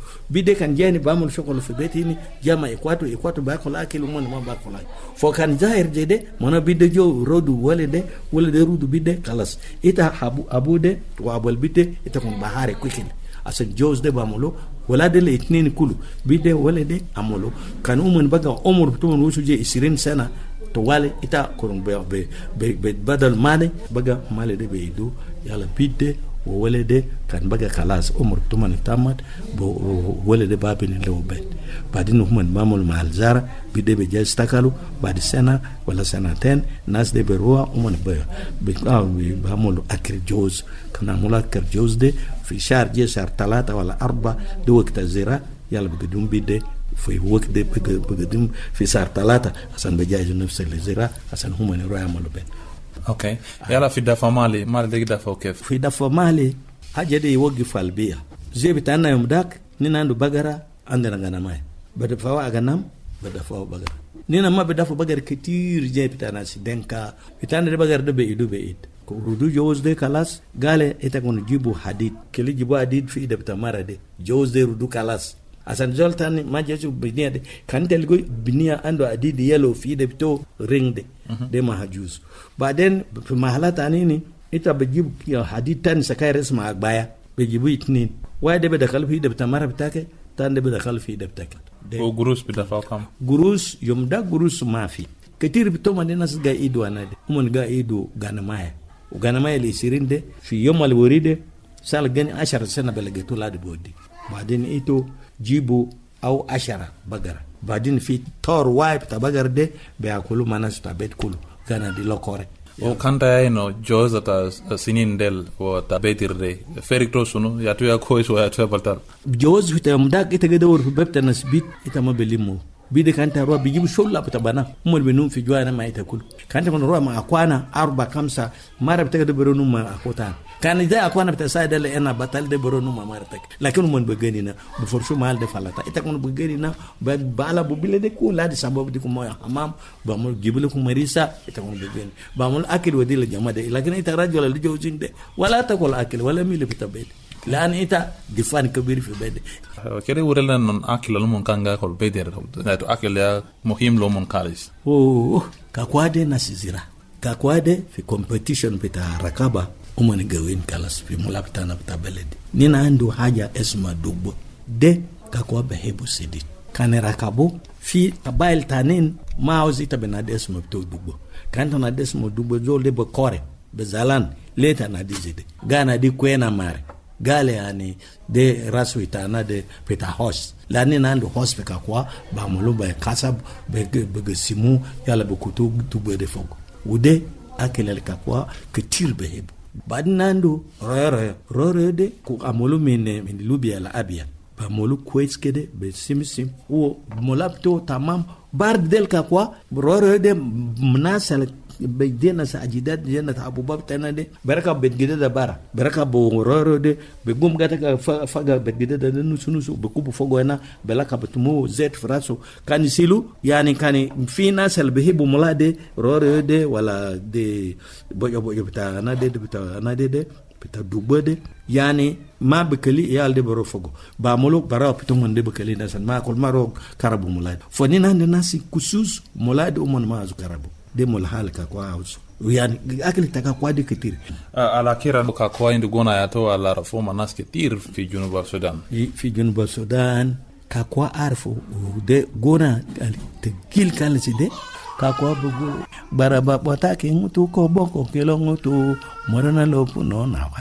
[SPEAKER 16] bide kan jeni bamul shokolo fi betini jama ikwato ikwato ba ko lakil mon ma ba ko lak fo kan zahir jede mona bide jo rodu wala de wala de rudu bide kalas ita habu abude wa abul bide ita kon bahare kwikin asan jos de bamulo wala de le itnin kulu bide wala de amulo kan umon baga umur to mon wusu je ishirini sana to wale ita kon be be be badal mane baga male de be do yala bide wo wala de kan baga kalas umur to man tamat bo wala de babin lew bet badin human mamul mal zara bide be jas takalu badi sena wala sena ten nas de be roa umon be be bamul akir joz kana mulakar joz de في شهر جي شهر ثلاثة ولا أربعة دو وقت الزراعة يلا بقدم بيده في وقت ده بقدم في شهر ثلاثة عشان بجهز نفس الزراعة عشان هم يروحوا يعملوا بين.
[SPEAKER 17] أوكي يلا في دفع مالي مالي ده دفع كيف؟
[SPEAKER 16] في دفع مالي حاجة دي يوقف البيئة زي بتاعنا يوم داك نينا عنده بقرة عندنا غنماي بدفعوا غنم بدفعوا بقرة نينا ما بدفعوا بقرة كتير جاي بتاعنا سيدنكا بتاعنا ده بقرة ده بيدو بيد rudu jawz de kalas gale ita kono jibu hadid kele jibu hadid fi de tamara de jawz de rudu kalas asan zoltan ma jesu binia de kan tel go binia ando hadid yellow fi de to ring de mm-hmm. de ma hajuz baden fi mahalata nini ita bejibu hadid tan sakai resma agbaya bejibu itnin wa de be da kalfi de tamara bitake tan de be da kalfi de bitake
[SPEAKER 17] o gurus bi da falkam
[SPEAKER 16] gurus yom da gurus mafi ketir bito manena sga ido anade umon ga ido ganamaya وغنما اللي يصيرين ده في يوم الوريده سال جاني عشرة سنه بلغتو لاد بودي بعدين ايتو جيبوا او عشرة بقره بعدين في تور وايب تاع بقر ده بياكلوا مناس تاع بيت كله كان دي لوكوري
[SPEAKER 17] وكان ده انه جوزة تاع سنين دل وتابيتر ده فيريكتو سنو يا تو يا كويس ويا تو بلتر
[SPEAKER 16] جوز في تمداك يتغدور في بيت نسبيت يتم بليمو bide kanta roa bijibu sholla pata bana umul benum fi juana ma ita kul kanta man roa ma akwana arba kamsa mara bitaka de beronu ma akota kan ida akwana bita sa dele ena batal de beronu ma mara tak lakin umul begeni na bu forshu mal de falata ita kon begeni na ba bala bu bile de ko ladi sababu de ko moya amam ba mo jibule ko marisa ita kon begeni ba mo akil wadila jamade lakin ita rajul al jawjinde wala takul akil wala mil bitabed لأن إنت دفان كبير في بدي.
[SPEAKER 17] كده ورلا إن أكل لهم كان قاعد بدي ده أكل يا مهم لهم كاريس.
[SPEAKER 16] أوه كقوادة نسيزرا كقوادة في competition بتاع ركابة ومن جوين كلاس في ملابتنا بتاع بلد. نينا عنده حاجة اسمها دوبو ده كقوة بهيبو سيدي. كان ركابو في قبائل تانين ما عاوز يتبنى اسمه بتوع دوبو. كان تنا اسمه دوبو زول ده بكورة بزالان ليه تنا زيد. غانا دي كوينا ماري. gale yani de rasu itana de peta host lani nando host peka kwa ba molo ba kasab be be simu yala be kutu tubo de fogo ude akele ka kwa ketir be hebu bad nando rore rore de ku amolo mine min lubia la abia ba molo kweskede be simsim o molapto tamam bard del ka kwa rore de mnasal بيدينا ساجدات جنة أبو باب تنادي بركة بيت جدة بارا بركة بورورو دي بيقوم قاتك فجأة بيت جدة نسو نسو بكوب فوقه هنا بلاك بتمو زيت فراسو كان يسيلو يعني كان في ناس اللي بيحبوا ملادي رورو دي ولا دي بوجو بوجو بتاع أنا دي بتاع أنا دي دي بتاع دوبة دي يعني ما بكلي يال دي برو فوقه بعملو برا بتومن دي بكلي ناس ما كل ما رو كربو ملاد فنينا الناس كسوس ملاد أمون ما زو كربو demo la halka kwa auso yani akili taka kwa de kitir
[SPEAKER 17] ala kira ka kwa indu gona ya to ala reforma nas kitir fi junuba Sudan
[SPEAKER 16] fi junuba Sudan ka kwa arfo de gona te kil kan side ka kwa bugu baraba botake mutu ko boko kelo mutu morana lopu no na wa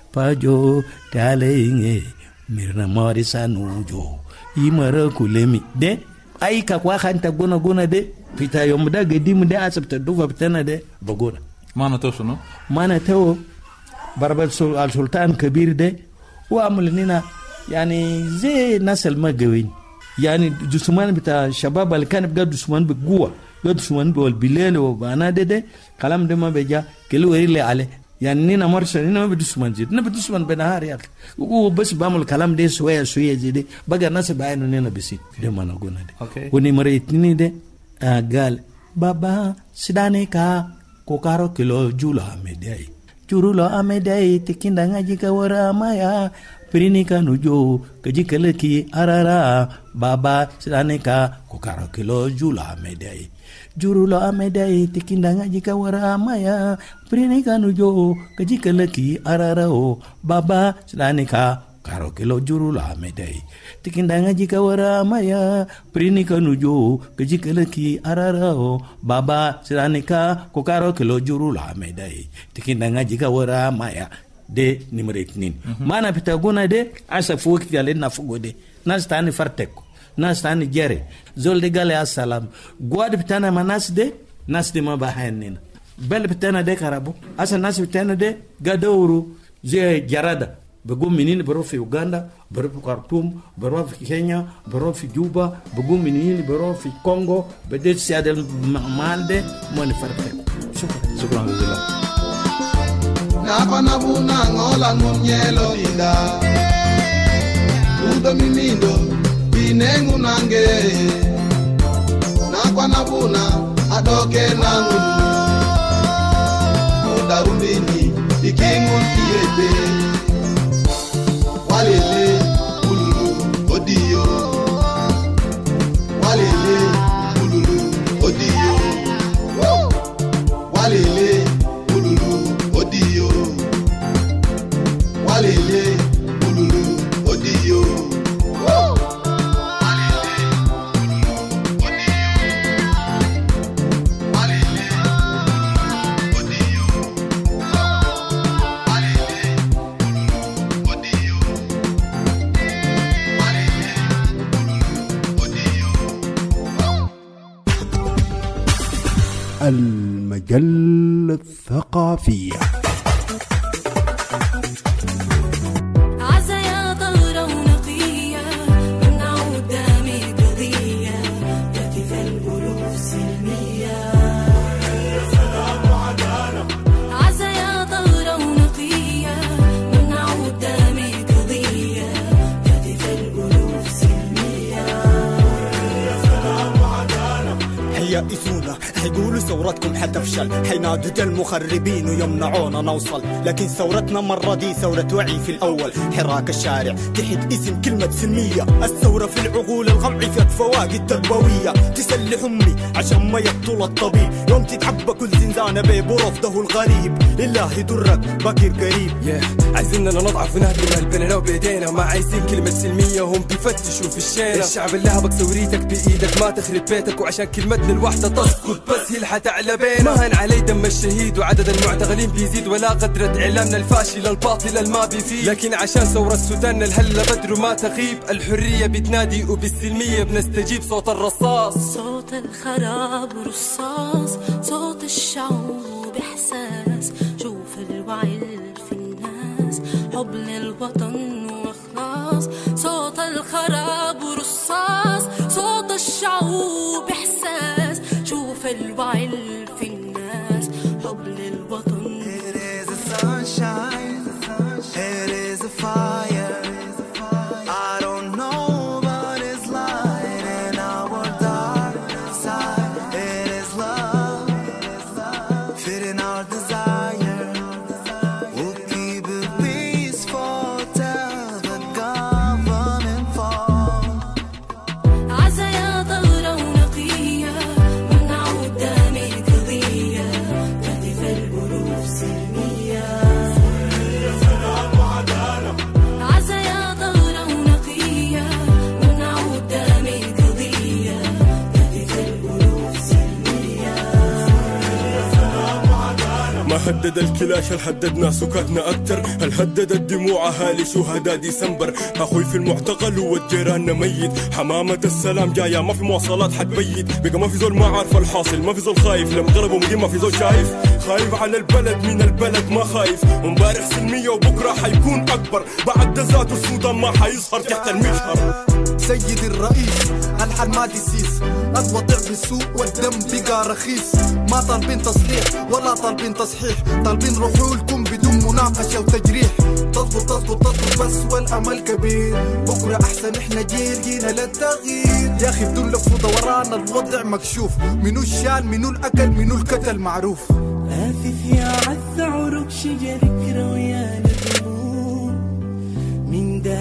[SPEAKER 16] pajo tale inge mirna morisa nujo imara kulemi de ai ka kwa khanta gona gona de pita yom da gadi da asabta dufa bitana de bagona
[SPEAKER 17] mana to suno
[SPEAKER 16] mana to barbar sul al sultan kabir de wa amulnina yani zai nasal magawin yani dusman bita shabab al kan bga dusman bguwa dusman bol bilal wa bana de de kalam de ma beja kelu wari ale yani nina marsa nina ma dusman jid na dusman benahar ya u bas bamul kalam de soya soya jide baga nasal bayinu nina bisi de mana gona de
[SPEAKER 17] okay
[SPEAKER 16] woni mare itni de gal baba sidane ka kokaro kilo jula amedai jurulo amedai tikinda ngaji ka wara maya Prinika nujo kajikalaki arara baba sidaneka kokaro kilo jula medai jurulo amedai tikindanga jika wara maya Prinika nujo kajikalaki arara o baba sidaneka karo kilo jurulo amedai tikindanga jika wara maya Prinika nujo kajikalaki arara o baba sidaneka kokaro kilo jurulo amedai tikindanga jika wara maya de numero اتنين maana pitaguna de asa fuwakti ale na fugode nas tani farteko nas tani jere zol de gale assalam gwad pitana manas de nas de mabahanina bel pitana de karabu asa nas pitana de gadawru je jarada begum menini baro fi Uganda baro fi Khartoum baro fi Kenya baro fi Juba begum menini baro fi Congo bede siadel mande mon farteko shukran shukran jazakallah
[SPEAKER 2] Napa nabuna ngola ngunyelo linda Udo mimindo binengu nange Nakwa nabuna adoke nangu Odarumbini ikingu kiyete Walele ululu odiyo Walele ululu odiyo Walele Walele ululu odiyo Walele ululu odiyo Walele ululu odiyo Walele ululu odiyo Walele ululu odiyo
[SPEAKER 12] المجلة الثقافية.
[SPEAKER 18] يائسونا حيقولوا ثورتكم حتفشل حينادد المخربين ويمنعونا نوصل لكن ثورتنا مرة دي ثورة وعي في الأول حراك الشارع تحت اسم كلمة سلمية الثورة في العقول القمع فيها فواقد تربوية تسلح أمي عشان ما يقتل الطبيب يوم تتعبى كل زنزانة بيب ورفضه الغريب لله يدرك باكر قريب
[SPEAKER 19] yeah. عايزيننا نضعف ونهدم قلبنا وبيدينا ما عايزين كلمة سلمية هم بيفتشوا في الشينة الشعب اللي هبك ثوريتك بإيدك ما تخرب بيتك وعشان كلمتنا الواحدة تسقط بس هي الحتعلى بينا ما هن علي دم الشهيد وعدد المعتقلين بيزيد ولا قدرة إعلامنا الفاشل الباطل الما بيفيد لكن عشان ثورة السودان الهلة بدر ما تغيب الحرية بتنادي وبالسلمية بنستجيب صوت الرصاص
[SPEAKER 20] صوت الخراب رصاص صوت الشعوب إحساس شوف الوعي في الناس حب للوطن وإخلاص صوت الخراب رصاص صوت الشعوب إحساس شوف الوعي في الناس حب للوطن It is a sunshine It is a fire I don't know but it's light in our dark side It is love fitting our desire We'll keep it peaceful till the government falls عزا يا ثورة ونقية ممنع قدامي قضية تهدف الألوف سلمية سلام وعدالة عزا يا ثورة ونقية ممنع قدامي قضية تهدف الألوف سلمية سلام وعدالة
[SPEAKER 19] ما هدد الكلاش هل هددنا سكاتنا أكتر هل هدد الدموع أهالي شهداء ديسمبر أخوي في المعتقل والجيران ميت حمامة السلام جاية ما في مواصلات حتبيت بقى ما في زول ما عارف الحاصل ما في زول خايف لما ضربوا مجي ما في زول شايف خايف على البلد من البلد ما خايف ومبارح سلمية وبكرة حيكون أكبر بعد ذات السودان ما حيظهر تحت المجهر
[SPEAKER 18] سيد الرئيس الحل ما تسيس الوضع بالسوق والدم بقى رخيص ما طالبين تصليح ولا طالبين تصحيح طالبين رحولكم بدون مناقشة وتجريح تضبط تضبط تضبط بس والأمل كبير بكرة أحسن إحنا جيل جينا للتغيير يا أخي بدون لف ودوران الوضع مكشوف منو الشال منو الأكل منو الكتل معروف
[SPEAKER 21] آفف يا عث عروق شجرك رويان الدموع من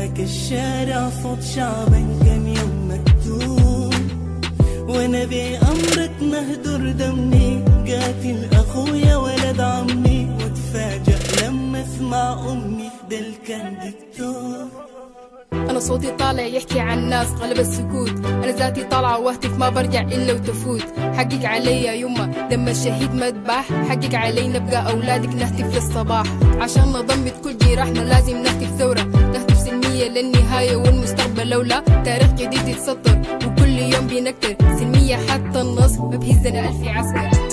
[SPEAKER 21] شعبا كم يوم مكتوب، وانا بأمرك مهدور دمي، قاتل اخويا ولد عمي، واتفاجأ لما اسمع امي دل كان دكتور.
[SPEAKER 22] أنا صوتي طالع يحكي عن ناس قلب السكوت، أنا ذاتي طالعة واهتف ما برجع إلا وتفوت. حقق علي يا يما دم الشهيد مذبح، حقق علي نبقى أولادك نهتف للصباح، عشان نضمد كل جراحنا لازم نهتف ثورة، نهتف سلمية للنهاية والمستقبل، لولا تاريخ جديد يتسطر وكل يوم بينكر سلمية حتى النص ما بهزنا ألف عسكر.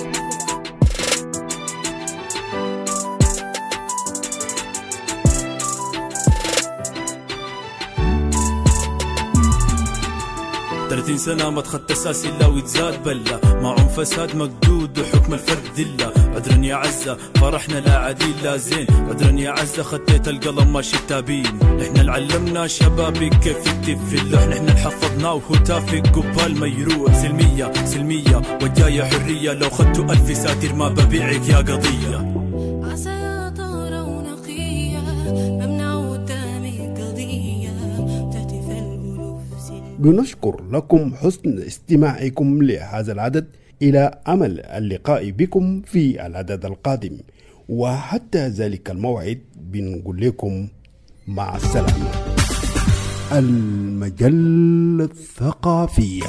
[SPEAKER 23] ثلاثين سنة ما تخدت أساسي إلا ويتزاد بلا، معهم فساد مقدود وحكم الفرد ذلة. عذرا يا عزة فرحنا لا عديل لا زين، عذرا يا عزة خديت القلم ماشي التابين. نحن اللي علمنا شبابي كيف يكتب في اللوح، نحن اللي حفظناه وهو تافه قبال ما يروح. سلمية سلمية وجاية حرية، لو خدتوا ألف ساتر ما ببيعك يا قضية.
[SPEAKER 12] بنشكر لكم حسن استماعكم لهذا العدد، إلى أمل اللقاء بكم في العدد القادم، وحتى ذلك الموعد بنقول لكم مع السلامة. المجلة الثقافية.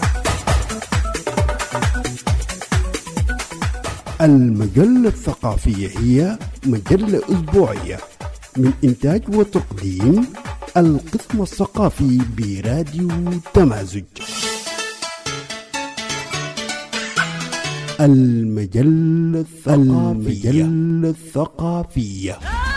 [SPEAKER 12] المجلة الثقافية هي مجلة أسبوعية من إنتاج وتقديم القسم الثقافي براديو تمازج. المجلة الثقافية. المجلة الثقافية.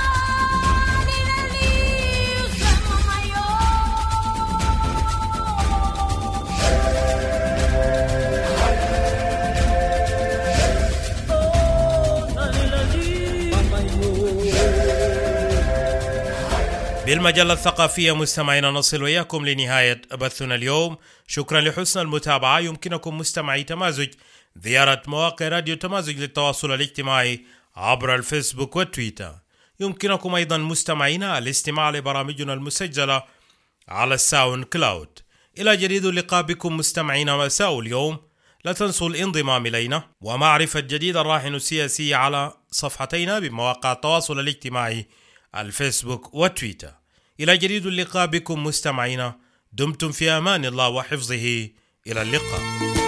[SPEAKER 1] بالمجلة الثقافية مستمعينا نصل وإياكم لنهاية بثنا اليوم. شكرا لحسن المتابعة. يمكنكم مستمعي تمازج زيارة مواقع راديو تمازج للتواصل الاجتماعي عبر الفيسبوك والتويتر. يمكنكم أيضا مستمعينا الاستماع لبرامجنا المسجلة على الساوند كلاود. إلى جديد اللقاء بكم مستمعينا مساء اليوم. لا تنسوا الانضمام إلينا ومعرفة جديد الراهن السياسي على صفحتينا بمواقع التواصل الاجتماعي الفيسبوك والتويتر. إلى جديد اللقاء بكم مستمعينا، دمتم في أمان الله وحفظه. إلى اللقاء.